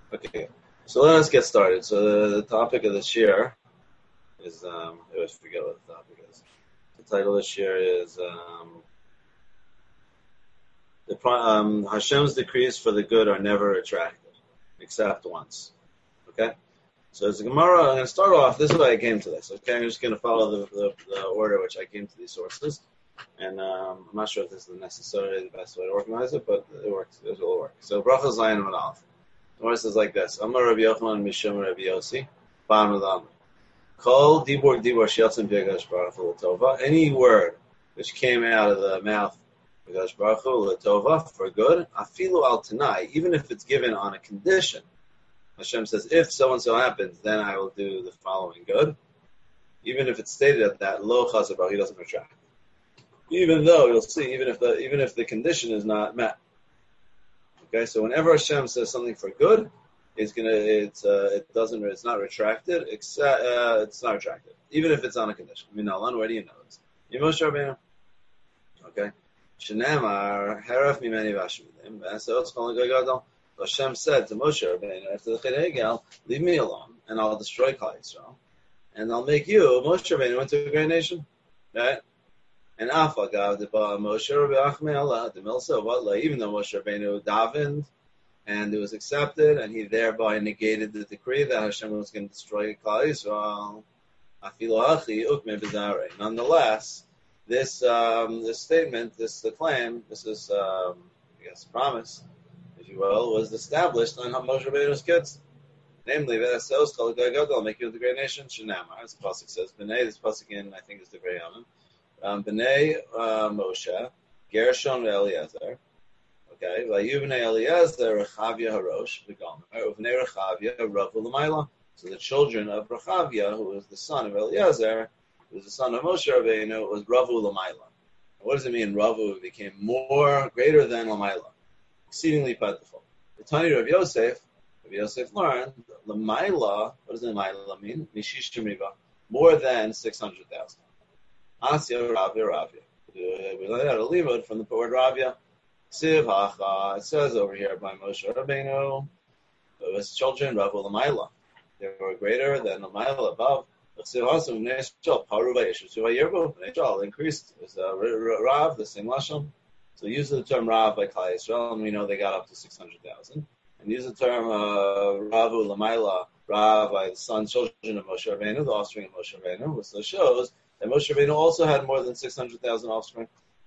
Okay, so let us get started. So the topic of this year is, I always forget what the topic is. The title this year is Hashem's decrees for the good are never retracted, except once. Okay? So as a Gemara, I'm going to start off, this is why I came to this. Okay, I'm just going to follow the order which I came to these sources. And I'm not sure if this is necessarily the best way to organize it, but it works. It will work. So Bracha Zayin and Aleph. The verse is like this: Amar Rabbi Yochanan Mishum Rabbi Yossi, Ba'am Adam. Kol dibur shiatzim v'Hakadosh Baruch Hu l'tova. Any word which came out of the mouth of Hakadosh Baruch Hu l'tova for good, afilu al tanai, even if it's given on a condition. Hashem says, if so and so happens, then I will do the following good. Even if it's stated at that lo chazabar, he doesn't retract. Even though you'll see, even if the condition is not met. Okay, so whenever Hashem says something for good, it's not retracted, except it's not retracted, even if it's on a condition. Minalan, where do you know this? Moshe Rabbeinu. Okay, Shenamar Haraf Mimeni Vashmidim. So it's called Gadol. Hashem said to Moshe Rabbeinu after the Chedei Hegel, leave me alone, and I'll destroy Klal Yisrael, and I'll make you Moshe Rabbeinu into a great nation, right? And Afagav the Moshe Rabbeinu Allah the Milsa Vatla, even though Moshe Rabbeinu davened and it was accepted, and he thereby negated the decree that Hashem was going to destroy Klal Yisrael. Afilu Achi Ukme B'Zarei. Nonetheless, this statement, this claim, this is I guess promise, if you will, was established on Moshe Rabbeinu's kids. Namely, V'Asos Kol Gadol, I'll make you the great nation. Shenamar, as the pasuk says, B'nei. This pasuk in I think is the Grey Yamim. B'nei Moshe, Gershon Eliezer. Okay, Vayuvnei Eliezer Rechavia Harosh V'Gomer Uvnei Rechavia Ravu L'Mayla. So the children of Rechavia, who was the son of Eliezer, who was the son of Moshe Rabbeinu, was Ravu L'Mayla. What does it mean? Ravu became greater than L'Mayla, exceedingly plentiful. The Tani Rav Yosef learned L'Mayla. What does L'Mayla mean? Mishish Shemriva, more than 600,000. Asya Ravia. We learned out a limud from the word Ravia. Siv Hacha. It says over here by Moshe Rabbeinu, his children Ravu L'Mayla. They were greater than L'Mayla above. Siv Hacha Neshal Paru Vayishu Yerbu Neshal increased. It was Rav, the same lashon. So use the term Rav by Klal Yisrael, and we know they got up to 600,000. And use the term Ravu L'Mayla, Rav by the children of Moshe Rabbeinu, the offspring of Moshe Rabbeinu, which shows that Moshe Rabbeinu also had more than 600,000 offspring,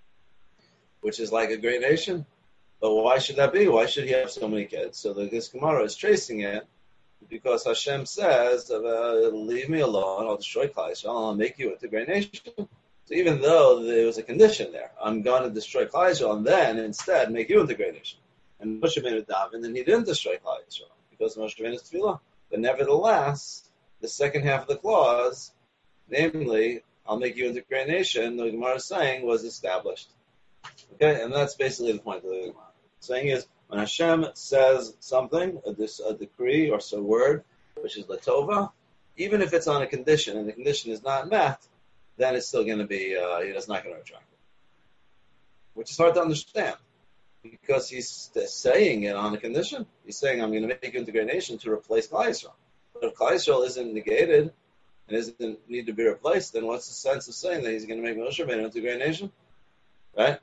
which is like a great nation. But why should that be? Why should he have so many kids? So this Gemara is tracing it because Hashem says, leave me alone, I'll destroy Klal Yisrael, I'll make you into a great nation. So even though there was a condition there, I'm going to destroy Klal Yisrael and then instead make you into a great nation. And Moshe Rabbeinu davened, and he didn't destroy Klal Yisrael because Moshe Rabbeinu's tefillah. But nevertheless, the second half of the clause, namely, I'll make you into a great nation, the Gemara is saying, was established. Okay, and that's basically the point of the Gemara. Saying is, when Hashem says something, a decree or a word, which is latova, even if it's on a condition and the condition is not met, then it's still going to be, he's not going to retract it. Which is hard to understand, because he's saying it on a condition. He's saying, I'm going to make you into a great nation to replace Klal Yisrael. But if Klal Yisrael isn't negated, and doesn't need to be replaced, then what's the sense of saying that he's going to make Moshe Rabbeinu into a great nation? Right?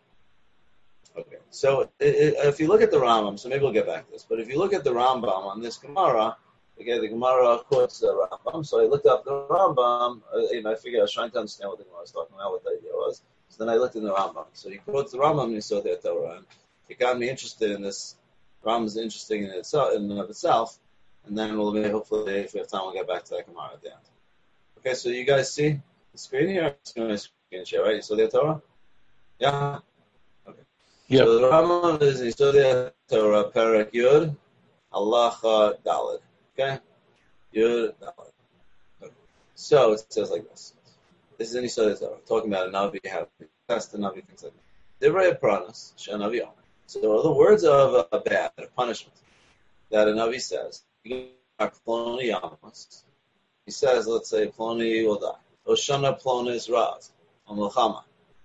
Okay. So if you look at the Rambam, so maybe we'll get back to this, but if you look at the Rambam on this Gemara, okay, the Gemara quotes the Rambam, so I looked up the Rambam, I figured I was trying to understand what the Gemara was talking about, what the idea was, so then I looked in the Rambam. So he quotes the Rambam, and he saw the Torah, and it got me interested in this. Rambam is interesting in and of itself, and then we'll hopefully, if we have time, we'll get back to that Gemara at the end. Okay, so you guys see the screen here? It's going to screen share, right? You saw the Torah? Yeah? Okay. Yep. So the Rambam is Yisodei Torah, Perek Yud, Halacha Daled. Okay? Yud Daled. Okay. So it says like this. This is in Yisodei Torah, talking about a Navi, how to test the Navi, things like that. Divrei Pranas, She'anavi Omer. So the words of a bad, a punishment, that a Navi says, are Ploni Amos. He says, let's say, Ploni will die. Oshana Plonis Raz, on Milchama.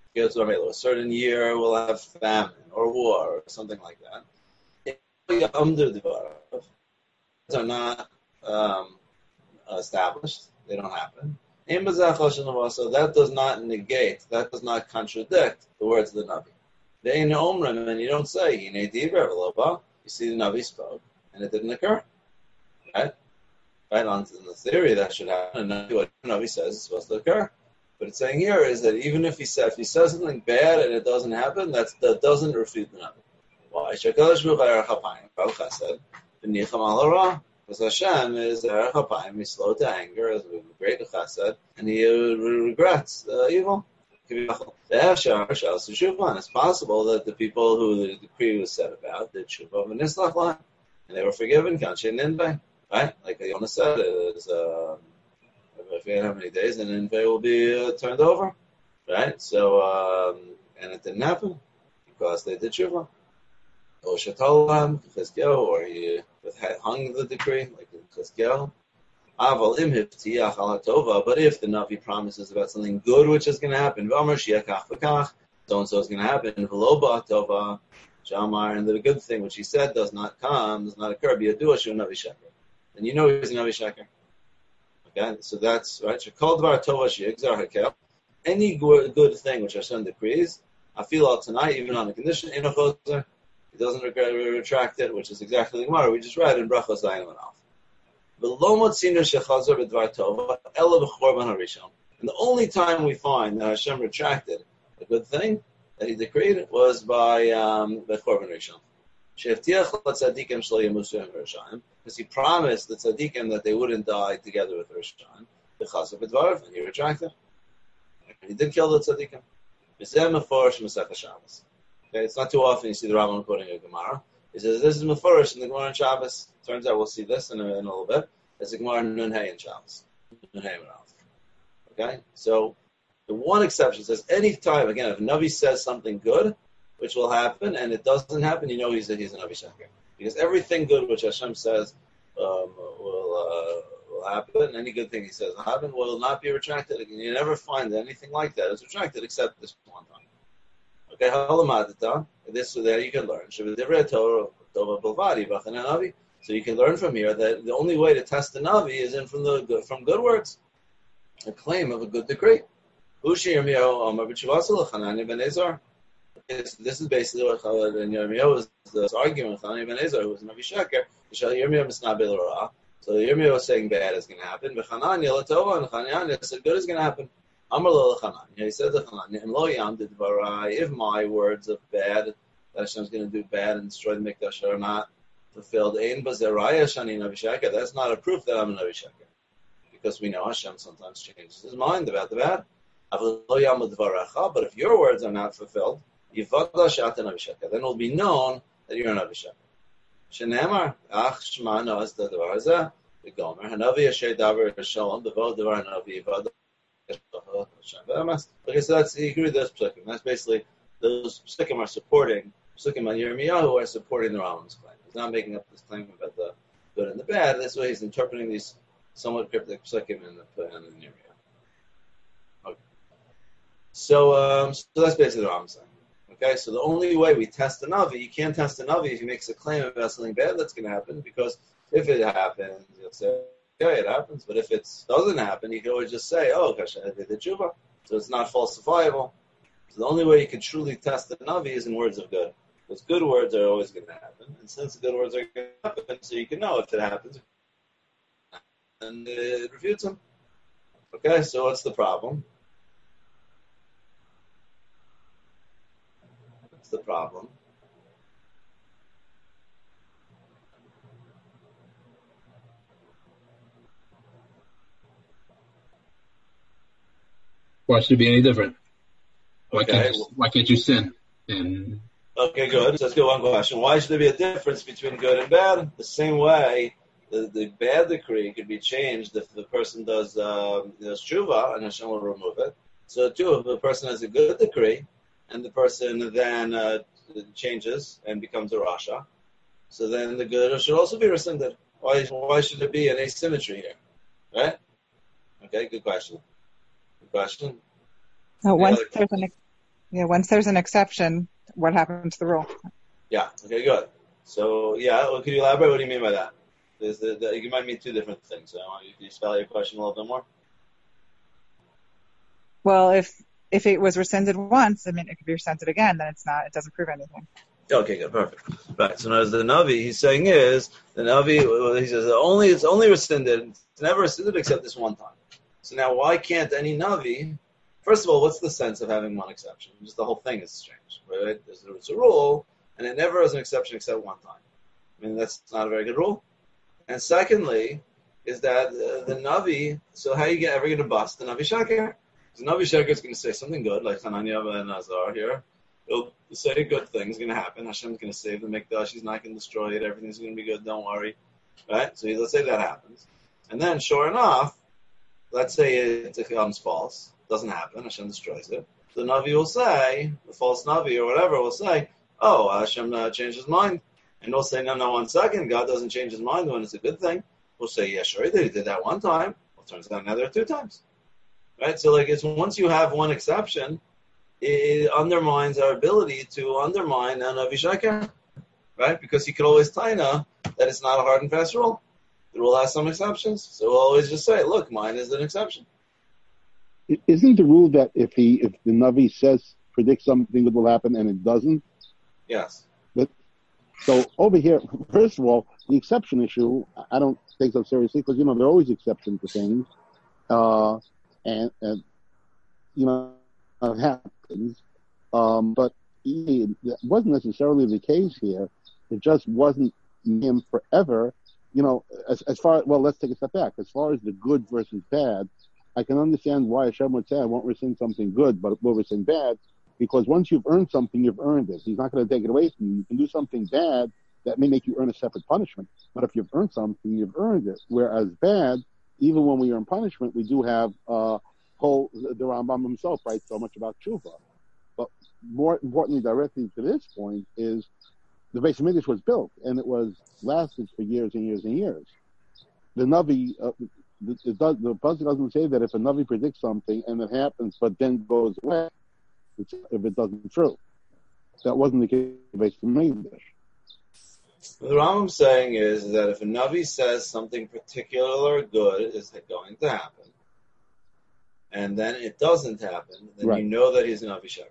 A certain year will have famine or war or something like that. are not established. They don't happen. So that does not negate, that does not contradict the words of the Navi. They in Omrim, and you don't say, you see the Navi spoke, and it didn't occur. Right? Right on the theory that should happen, and what the Navi says is supposed to occur. But it's saying here is that even if he says something bad and it doesn't happen, that doesn't refute the Navi. Why? Because Hashem is Erech HaPayim, he's slow to anger, is great chesed, and he regrets evil. And it's possible that the people who the decree was said about did tshuva v'nislach lahem, and they were forgiven. Kanshe Ninveh, right? Like Yonah said, I forget how many days, and Ninveh will be turned over, right? So, and it didn't happen because they did tshuva. Or Shatolam, Chizkiyahu, or he hung the decree, like Chizkiyahu. But if the Navi promises about something good which is going to happen, so and so is going to happen, and the good thing which he said does not occur, then you know he's a Navi Sheker. Okay, so that's right. Any good thing which Hashem decrees, I feel out tonight, even on the condition, he doesn't retract it, which is exactly the Gemara we just read in Brachos Zayin and Alf. And the only time we find that Hashem retracted a good thing that he decreed was by Chorban Rishon. Because he promised the tzaddikim that they wouldn't die together with Rishon. And he retracted. And he did kill the tzaddikim. Okay, it's not too often you see the Rambam quoting a Gemara. He says, this is Mefurish in the Gemara in Shabbos. Turns out we'll see this in a little bit. It's a Gemara in Nun Hey in Shabbos. Nun Hey and Alf. Okay? So, the one exception says, any time, again, if a Navi says something good, which will happen, and it doesn't happen, you know he's a Navi Sheker. Because everything good which Hashem says will happen, any good thing he says will happen, will not be retracted. You never find that anything like that is retracted except this one time. Okay, this there you can learn. So you can learn from here that the only way to test the Navi is from good words, a claim of a good decree. This is basically what Yirmiyahu was arguing with Hanani ben Ezra, who was Navi Sheker. So Yirmiyahu was saying bad is going to happen, but Hanani and Hanani said good is going to happen. He said to Hanani, if my words of bad, that Hashem's going to do bad and destroy the Mikdash are not fulfilled, that's not a proof that I'm a Navi Sheker. Because we know Hashem sometimes changes his mind about the bad. But if your words are not fulfilled, then it will be known that you're a Navi Sheker. Shenemar, ach shma noas da davar hazeh, v'gomer, hanavi asher davar shalom, b'vod davar hanavi v'ad. Okay, so that's he agreed with those psukim. That's basically those psukim are supporting psukim on Yirmiyahu are supporting the Rambam's claim. He's not making up this claim about the good and the bad. That's why he's interpreting these somewhat cryptic psukim in Yirmiyahu. Okay. So that's basically the Rambam saying. Okay, so the only way we test a Navi, you can't test a Navi if he makes a claim about something bad that's going to happen, because if it happens, you'll say, okay, it happens, but if it doesn't happen, you can always just say, oh, gosh, I did the tshuva, so it's not falsifiable. So the only way you can truly test the Navi is in words of good, because good words are always going to happen, and since the good words are going to happen, so you can know if it happens, and it refutes them. Okay, so what's the problem? What's the problem? Why should it be any different? Why Okay. can't you sin? And Okay, good. So let's get one question. Why should there be a difference between good and bad? The same way, the bad decree could be changed if the person does tshuva, and Hashem will remove it. So too, if the person has a good decree, and the person then changes and becomes a rasha, so then the good should also be rescinded. Why should there be an asymmetry here? Right? Okay, good question. Question. Once there's an exception, what happens to the rule? Yeah. Okay. Good. So, yeah. Well, can you elaborate? What do you mean by that? You might mean two different things. So I want you to spell your question a little bit more. Well, if it was rescinded once, I mean, it could be rescinded again. Then it doesn't prove anything. Okay, good, perfect. Right. So now, as the Navi, he's saying is the Navi. He says it's only rescinded. It's never rescinded except this one time. So now, why can't any Navi? First of all, what's the sense of having one exception? Just the whole thing is strange, right? There's a rule, and it never is an exception except one time. I mean, that's not a very good rule. And secondly, is that the Navi. So how you ever going to bust the Navi Sheker? The Navi Sheker is going to say something good, like Hananiah and Azar here. He'll say good things going to happen. Hashem's going to save the Mikdash. He's not going to destroy it. Everything's going to be good. Don't worry. Right? So let's say that happens. And then, sure enough, let's say it becomes false. Doesn't happen. Hashem destroys it. The Navi will say, the false Navi or whatever will say, oh, Hashem changed his mind. And we'll say, no, 1 second. God doesn't change his mind when it's a good thing. We'll say, yeah, sure, he did. He did that one time. Well, turns out now there are 2 times. Right? So, it's once you have one exception, it undermines our ability to undermine an Navi Sheker. Right? Because you could always taina that it's not a hard and fast rule. The rule has some exceptions. So we'll always just say, look, mine is an exception. Isn't the rule that if the Navi predicts something that will happen and it doesn't? Yes. So over here, first of all, the exception issue, I don't take so seriously because, there are always exceptions to things. And it happens. But it wasn't necessarily the case here. It just wasn't him forever. As far, well, let's take a step back. As far as the good versus bad, I can understand why Hashem would say, I won't rescind something good, but will rescind bad, because once you've earned something, you've earned it. He's not going to take it away from you. You can do something bad that may make you earn a separate punishment, but if you've earned something, you've earned it. Whereas bad, even when we earn punishment, we do have the Rambam himself writes so much about tshuva. But more importantly, directly to this point, is the Beis Hamikdash was built, and it lasted for years and years and years. The Navi, the Pasuk doesn't say that if a Navi predicts something and it happens, but then goes away, if it doesn't true. That wasn't the case of Beis Hamikdash. What the Rambam's saying is that if a Navi says something particular good is going to happen, and then it doesn't happen, then right. You know that he's a Navi Sheker.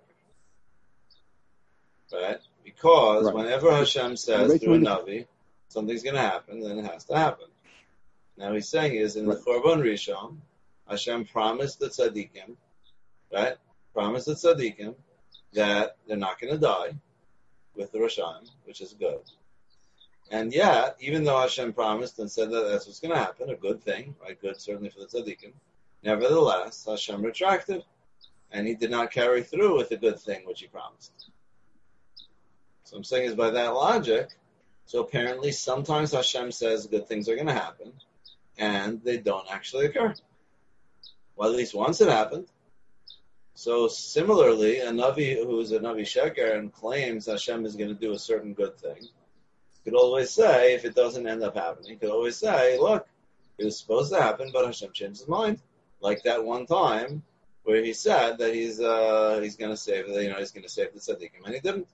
Right? Because whenever Hashem says through a Navi, something's going to happen, then it has to happen. Now he's saying is in the Chorban Rishon, Hashem promised the tzaddikim, right? Promised the tzaddikim that they're not going to die with the Rashayim, which is good. And yet, even though Hashem promised and said that that's what's going to happen, a good thing, right? Good certainly for the tzaddikim. Nevertheless, Hashem retracted, and he did not carry through with the good thing which he promised. So I'm saying is by that logic, so apparently sometimes Hashem says good things are going to happen, and they don't actually occur. Well, at least once it happened. So similarly, a Navi who is a Navi Sheker and claims Hashem is going to do a certain good thing, could always say, if it doesn't end up happening, could always say, look, it was supposed to happen, but Hashem changed his mind. Like that one time where he said that he's going to save the tzaddikim, and he didn't.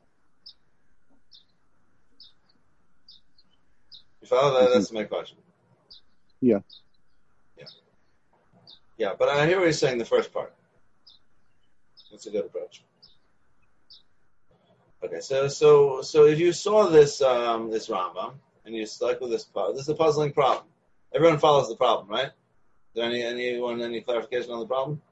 You follow that? Mm-hmm. That's my question. Yeah. But I hear what you're saying. The first part. That's a good approach. Okay, so if you saw this Rambam and you stuck with this is a puzzling problem. Everyone follows the problem, right? Is there any clarification on the problem?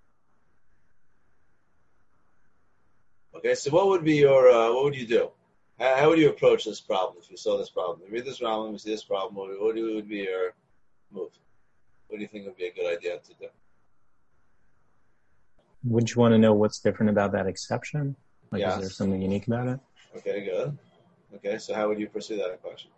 Okay, so what would you do? How would you approach this problem if you saw this problem? You read this Rambam, you see this problem. What would be your move? What do you think would be a good idea to do? Would you want to know what's different about that exception? Yes. Is there something unique about it? Okay, good. Okay, so how would you pursue that question?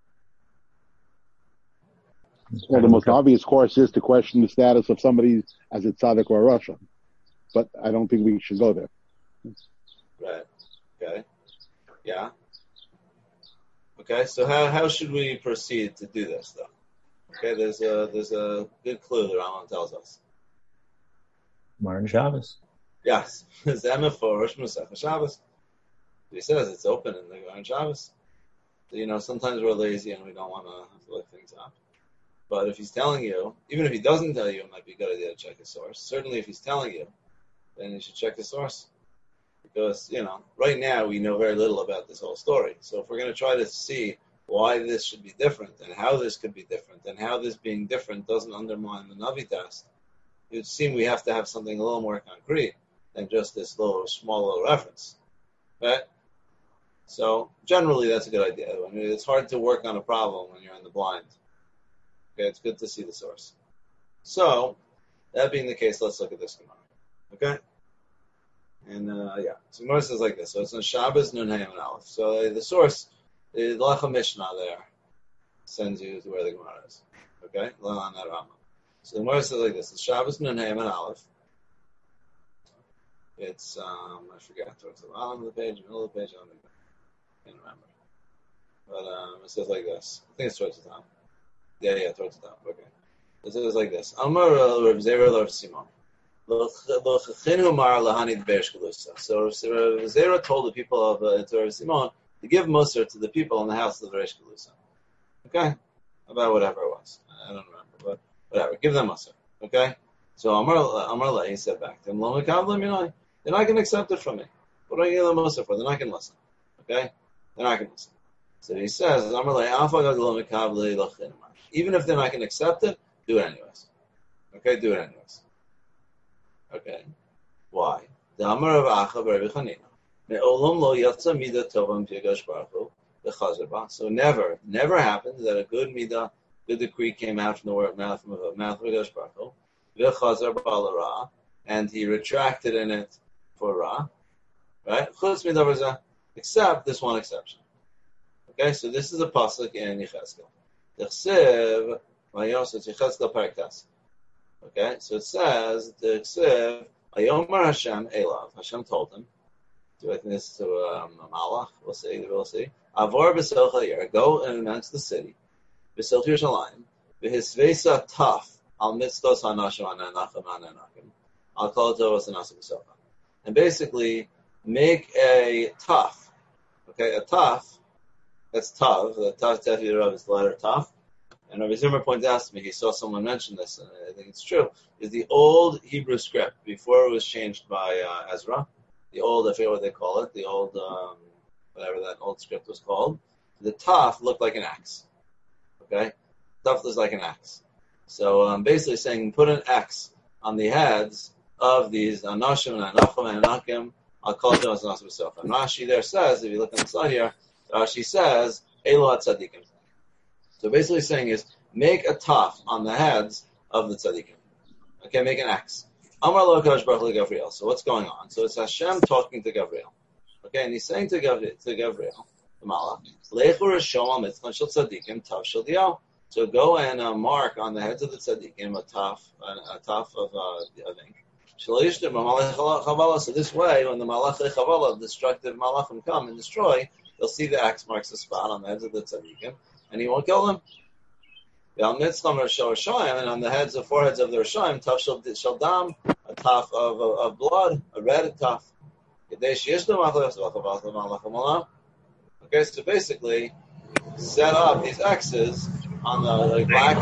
Well, the most obvious course is to question the status of somebody as a tzaddik or a Russian. But I don't think we should go there. Right. Okay. Yeah. Okay, so how should we proceed to do this, though? Okay, there's a good clue that Rambam tells us. Martin Shabbos. Yes. Zema for Rosh Masech Shabbos. He says it's open in the Gemara Shabbos. Sometimes we're lazy and we don't want to have to look things up. But if he's telling you, even if he doesn't tell you, it might be a good idea to check his source. Certainly if he's telling you, then you should check his source. Because, right now we know very little about this whole story. So if we're going to try to see why this should be different and how this could be different and how this being different doesn't undermine the Navi test, it would seem we have to have something a little more concrete than just this small little reference. Right? So generally that's a good idea. I mean, it's hard to work on a problem when you're in the blind. Okay, it's good to see the source. So, that being the case, let's look at this Gemara. Okay? And, So Gemara says like this. So it's on Shabbos, Nun, Hayim, and Aleph. So the source, the Lacha Mishnah there, sends you to where the Gemara is. Okay? On that Rama. So the Gemara says like this. It's Shabbos, Nun, Hayim, and Aleph. It's, I forgot, towards the bottom of the page, middle of the page, I can't remember. But it says like this. I think it's towards the top. Yeah, towards the top. Okay. It says like this. Amar Rav Zera Rav Simon. So Rav Zera told the people of Rav Simon to give Musar to the people in the house of the Reish Galusa. Okay? About whatever it was. I don't remember, but whatever. Give them Musar. Okay? So Amar he said back to him, they're not going to accept it from me. What do I give them Musar for? They're not going to listen. Okay? They're not going to listen. So he says, even if they're not going to accept it, do it anyways. Okay, do it anyways. Okay. Why? The Amar of Acha Rabbi Chanina. So never happened that a good midah, good decree came out from the mouth of Hakadosh Baruch Hu, and he retracted in it for Ra. Right? Except this one exception. Okay, so this is a pasuk in Yechezkel. Okay, so it says the Ksiv Ayomar Hashem Elav. Hashem told him. Do I think this to a Malach? We'll see. Avor b'Silcha Yair. Go and announce the city. B'Silcha Yerushalayim. V'Hisveisa Taf Al Mitzvos Hanashim Ananachim Ananakim. Al Kol Tovos Anasim B'Silcha. And basically make a Taf. Okay, a Taf. That's Tav. The Tav Tefillah is the letter Tav. And Rabbi Zimmer pointed out to me, he saw someone mention this, and I think it's true, is the old Hebrew script, before it was changed by Ezra, the old, I forget what they call it, the old, whatever that old script was called, the Taf looked like an axe. Okay? Taf looks like an axe. So basically saying, put an X on the heads of these Anashim and Anachim and Anakim, I'll call them as Anasim B'Silcha. And Rashi there says, if you look on the slide here, Rashi says, Elo HaTzadikim. So basically saying is, make a taf on the heads of the tzaddikim. Okay, make an X. Amar lo Kadosh Baruch Hu Gabriel. So what's going on? So it's Hashem talking to Gabriel. Okay, and he's saying to Gabriel, the Malach, Lechu Rishon al Mitzvah Shel Tzaddikim Tav Shel Diyav. So go and mark on the heads of the tzaddikim a taf of ink. So this way, when the Malachei Chavala, destructive Malachim come and destroy, they'll see the axe marks the spot on the heads of the tzaddikim, and he won't kill them. And on the foreheads of the Rishayim, taf shel dam, a taf of blood, a red taf. Okay, so basically, set up these X's on the black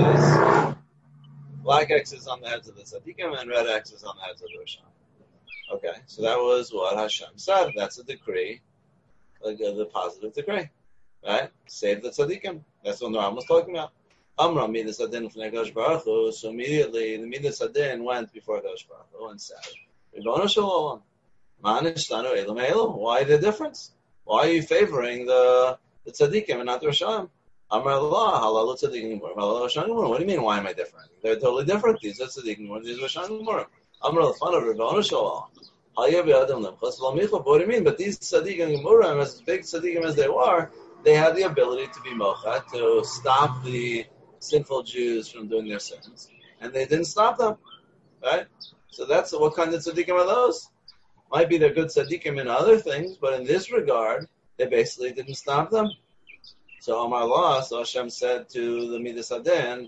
X's on the heads of the tzaddikim, and red X's on the heads of the Rishayim. Okay, so that was what Hashem said. That's a decree, the positive decree. Right? Save the tzaddikim. That's what the Ram was talking about. Amram Midas Adin from Hakadosh Baruch Hu. So immediately the Midas Adin went before Hakadosh Baruch Hu and said, Ribono Shel Olam, Ma nishtanu Elam Elam? Why the difference? Why are you favoring the tzaddikim and not the Rishayim? Amar Allah, Halal tzaddikim Gemurim, Halal Rishayim Gemurim. What do you mean? Why am I different? They're totally different. These are tzaddikim Gemurim, these are Rishayim Gemurim. Amar Allah, Ribono Shel Olam. What do you mean? But these tzaddikim Gemurim, as big tzaddikim as they were, they had the ability to be mocha, to stop the sinful Jews from doing their sins, and they didn't stop them, right? So that's what kind of tzaddikim are those? Might be they're good tzaddikim in other things, but in this regard, they basically didn't stop them. So Amar Allah, so Hashem said to the Midas Adin,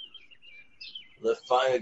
I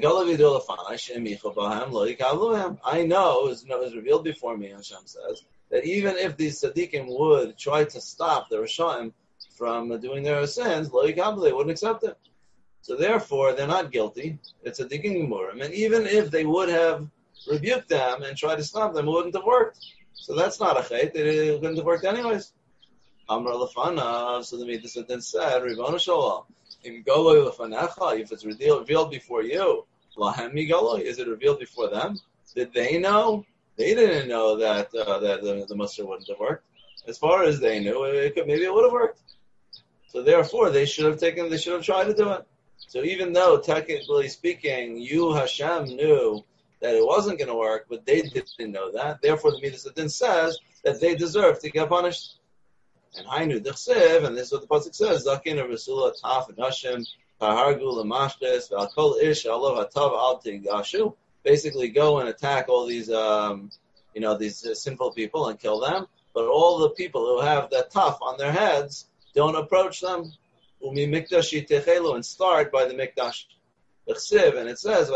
know, it was revealed before me, Hashem says, that even if these tzaddikim would try to stop the Rishayim from doing their sins, lo yikabel, they wouldn't accept it. So therefore, they're not guilty. It's a digging murim. And even if they would have rebuked them and tried to stop them, it wouldn't have worked. So that's not a chait. It wouldn't have worked anyways. Amar lefanav. So the Midas then said, Ribbono Shalom, if it's revealed before you, lahem migalo, is it revealed before them? Did they know? They didn't know that the muster wouldn't have worked. As far as they knew, maybe it would have worked. So therefore, they should have tried to do it. So even though, technically speaking, you, Hashem, knew that it wasn't going to work, but they didn't know that. Therefore, the Midas Hadin says that they deserve to get punished. And Hainu Dechsev, and this is what the pasuk says: Zakin Rasula Taf and Hashem Tahargu Lamashtes Valkol Ish Allah Hatav Al Tigashu. Basically, go and attack all these, these sinful people and kill them. But all the people who have that taf on their heads, don't approach them. Umi mikdashi techelu, and start by the mikdash. And it says,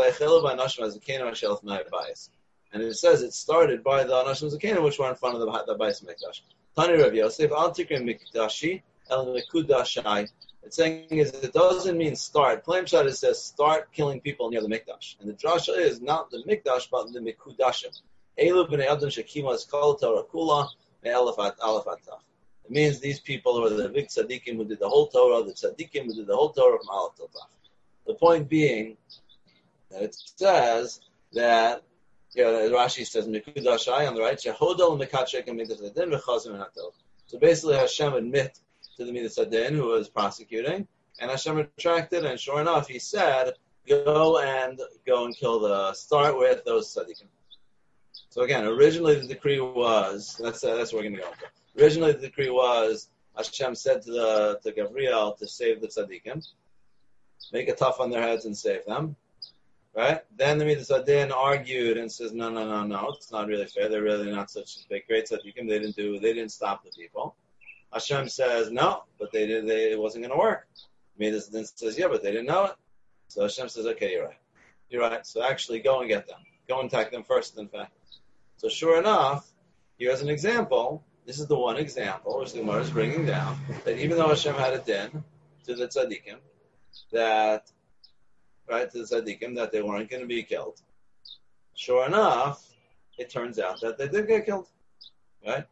and it says it started by the Anashim Zakena, which were in front of the Bais Mikdash. Tani Rav Yosef, al tikrim mikdashi el mikudashai. It's saying is it doesn't mean start. Plain Shad, it says start killing people near the Mikdash. And the drasha is not the Mikdash, but the Mikudashim. Elu b'nei Adam shekima is called Torah Kula me'alafat alafatav. It means these people are the big tzaddikim who did the whole Torah, the tzaddikim who did the whole Torah from Aleph till Tav. The point being that it says that, Rashi says, Mikudashai on the right, Shehodel Mikachek and Midas Hadin v'chazim v'natel. So basically Hashem admit to the Midas Hadin who was prosecuting, and Hashem retracted, and sure enough, he said, go and start with those tzaddikim. So again, originally the decree was, that's where we're going to go. Originally the decree was, Hashem said to Gabriel to save the tzaddikim, make a taf on their heads and save them. Right? Then the Midas Hadin argued and says, no, it's not really fair. They're really not such big great tzaddikim. They didn't stop the people. Hashem says, no, but it wasn't going to work. Midas Hadin says, yeah, but they didn't know it. So Hashem says, okay, you're right. So actually go and get them. Go and attack them first, in fact. So sure enough, here's an example. This is the one example which the Gemara is bringing down, that even though Hashem had a din to the tzaddikim, that they weren't going to be killed. Sure enough, it turns out that they did get killed. Right?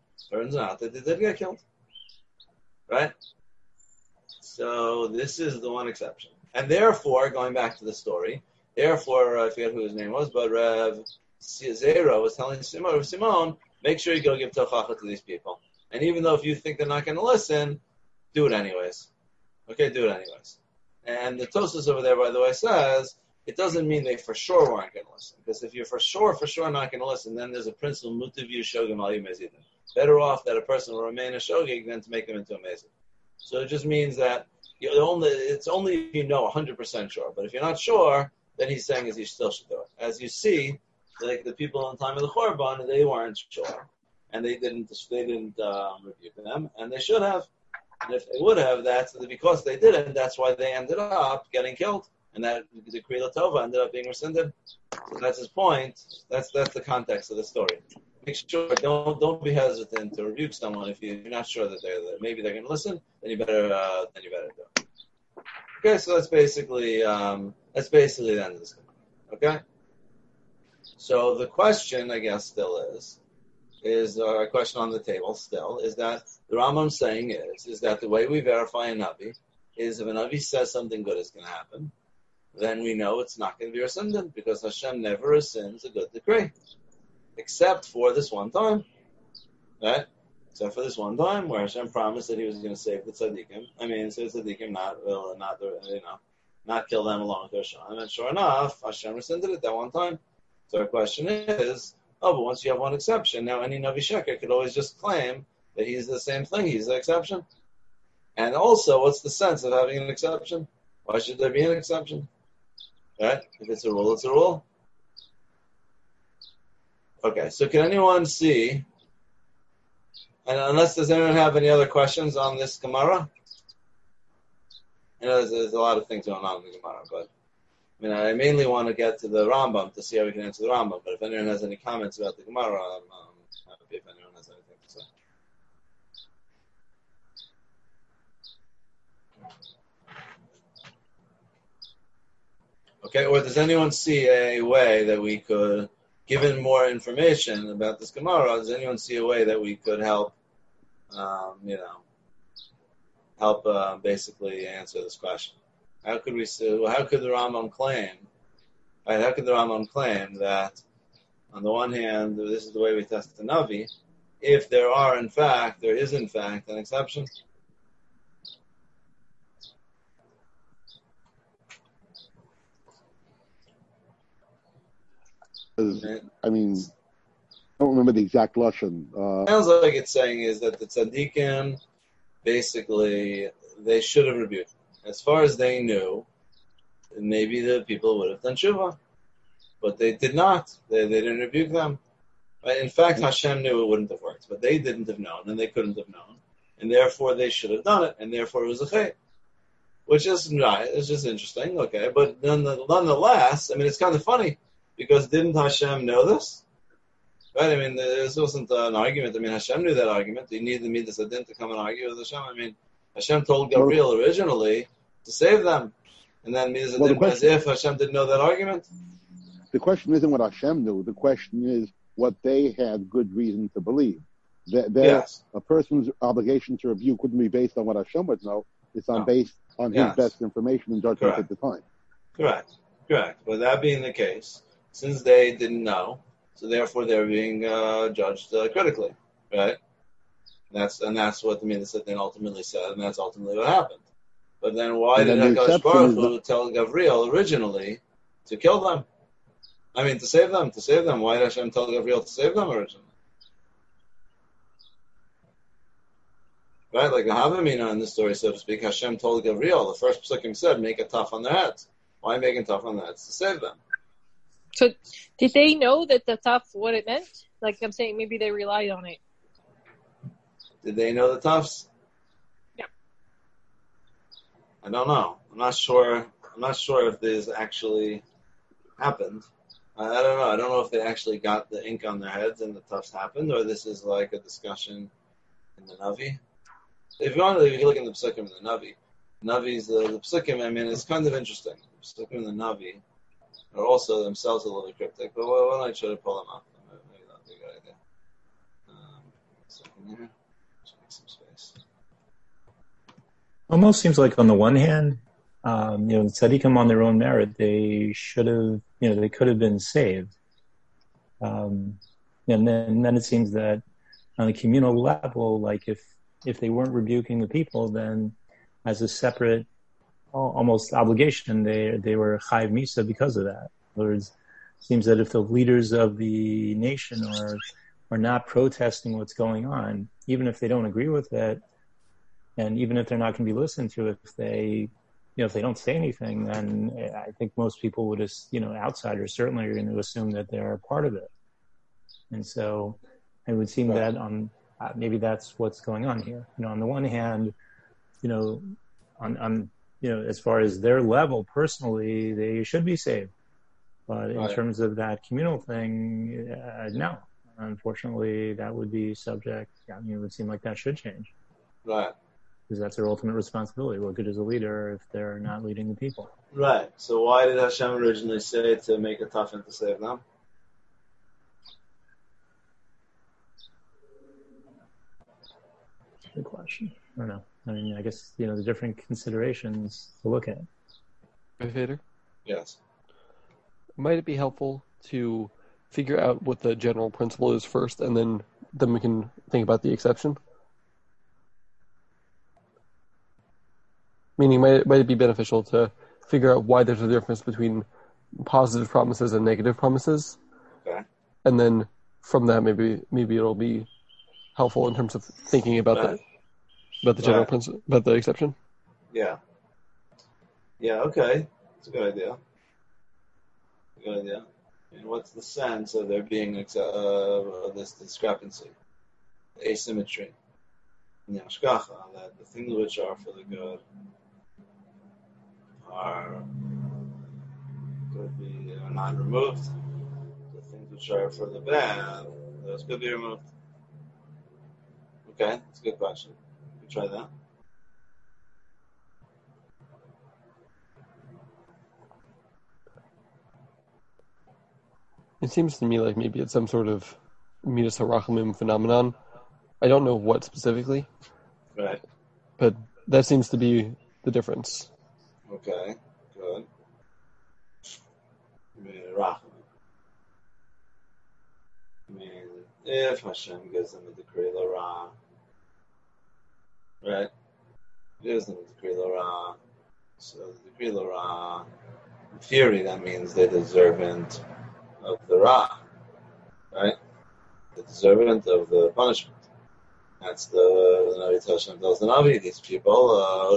Right? So this is the one exception. And therefore, going back to the story, I forget who his name was, but Rav Zera was telling Simon, make sure you go give tochacha to these people. And even though if you think they're not going to listen, do it anyways. Okay, do it anyways. And the Tosfos over there, by the way, says it doesn't mean they for sure weren't going to listen. Because if you're for sure not going to listen, then there's a principle, mutav shogim al yimezidin. Better off that a person will remain a shogig than to make them into a mezid. So it just means that it's only if you know 100% sure. But if you're not sure, then he's saying is you still should do it. As you see, like the people in the time of the Chorban, they weren't sure, and they didn't rebuke them, and they should have. And if they would have, that's because they didn't. That's why they ended up getting killed, and that the decree Latova ended up being rescinded. So that's his point. That's the context of the story. Make sure don't be hesitant to rebuke someone if you're not sure that maybe they're going to listen. Then you better do it. Okay, so that's basically the end of this. Okay. So the question, I guess, still is a question on the table still, is that the Rambam saying is that the way we verify a Navi is if a Navi says something good is going to happen, then we know it's not going to be rescinded because Hashem never rescinds a good decree. Except for this one time. Right? Except for this one time where Hashem promised that he was going to save the tzaddikim. Save the tzaddikim, not kill them along with their Hashem. And sure enough, Hashem rescinded it that one time. So our question is, but once you have one exception, now any Navi Sheker could always just claim that he's the same thing, he's the exception. And also, what's the sense of having an exception? Why should there be an exception? Right? If it's a rule, it's a rule. Okay, so can anyone see, and unless does anyone have any other questions on this Gemara? There's a lot of things going on in the Gemara, but I mainly want to get to the Rambam to see how we can answer the Rambam, but if anyone has any comments about the Gemara, I'm happy if anyone has anything to say. Okay, or does anyone see a way that we could, given more information about this Gemara, does anyone see a way that we could help, basically answer this question? How could we say, well, how could the Rambam claim, right, how could the Rambam claim that, on the one hand, this is the way we test the Navi, if there is in fact an exception? I mean, I don't remember the exact lashon. Sounds like it's saying is that the tzaddikim, basically, they should have rebuked. As far as they knew, maybe the people would have done tshuva, but they did not. They didn't rebuke them. Right? In fact, Hashem knew it wouldn't have worked, but they didn't have known, and they couldn't have known, and therefore they should have done it, and therefore it was a chay. Which is right. It's just interesting, okay. But nonetheless, I mean, it's kind of funny because didn't Hashem know this? Right? I mean, this wasn't an argument. I mean, Hashem knew that argument. You need the Midas Adin to come and argue with Hashem. I mean, Hashem told Gabriel originally to save them, and then Midas Adin, as if Hashem didn't know that argument. The question isn't what Hashem knew. The question is what they had good reason to believe. Yes. A person's obligation to review couldn't be based on what Hashem would know. It's based on his best information and judgment at the time. Correct. But that being the case, since they didn't know, so therefore they're being judged critically, right? That's what the Midas Adin ultimately said, and that's ultimately what happened. But then why did HaKadosh Baruch Hu tell Gabriel originally to kill them? I mean, to save them. Why did Hashem tell Gabriel to save them originally? Right, like a Havamina in this story, so to speak, Hashem told Gabriel, the first psukim said, make a taf on their heads. Why making taf on their heads? To save them. So, did they know that the taf, what it meant? Like I'm saying, maybe they relied on it. Did they know the tafs? Yeah. I don't know. I'm not sure if this actually happened. I don't know. I don't know if they actually got the ink on their heads and the tufts happened, or this is like a discussion in the Navi. If you look in the Psukim in the Navi's the Psukim, I mean, it's kind of interesting. The Psukim in the Navi are also themselves a little bit cryptic, but why don't I try to pull them up? Maybe that'll be a good idea. Second here. Just make some space. Almost seems like on the one hand, the tzaddikim on their own merit, they should have, they could have been saved. And then it seems that on a communal level, like if they weren't rebuking the people, then as a separate, almost obligation, they were chayiv misa because of that. In other words, it seems that if the leaders of the nation are not protesting what's going on, even if they don't agree with it, and even if they're not going to be listened to, if they don't say anything, then I think most people would, outsiders certainly are going to assume that they're a part of it. And so it would seem that maybe that's what's going on here. On the one hand, as far as their level personally, they should be saved. But in terms of that communal thing, no. Unfortunately, that would be subject. It would seem like that should change. Right. Because that's their ultimate responsibility. What good is a leader if they're not leading the people? Right. So why did Hashem originally say to make a tough and to save them? Good question. I don't know. I mean, I guess, the different considerations to look at. Vader? Yes. Might it be helpful to figure out what the general principle is first, and then we can think about the exception? Meaning, might it be beneficial to figure out why there's a difference between positive promises and negative promises? Okay. And then from that, maybe it'll be helpful in terms of thinking about that, about the general principle, about the exception. Yeah. Yeah. Okay. It's a good idea. And what's the sense of there being this discrepancy, asymmetry in the hashgacha, that the things which are for the good could be not removed. The things which are for the bad, those could be removed. Okay, that's a good question. We can try that. It seems to me like maybe it's some sort of Midas HaRachamim phenomenon. I don't know what specifically, Right. but that seems to be the difference. Okay. Good. Rachamim. I mean, if Hashem gives them a decree l'ra, right? Gives them a decree l'ra. So the decree l'ra, in theory, that means they're deserving of the ra, right? The deserving of the punishment. That's the Navi Hashem tells the Navi, these people,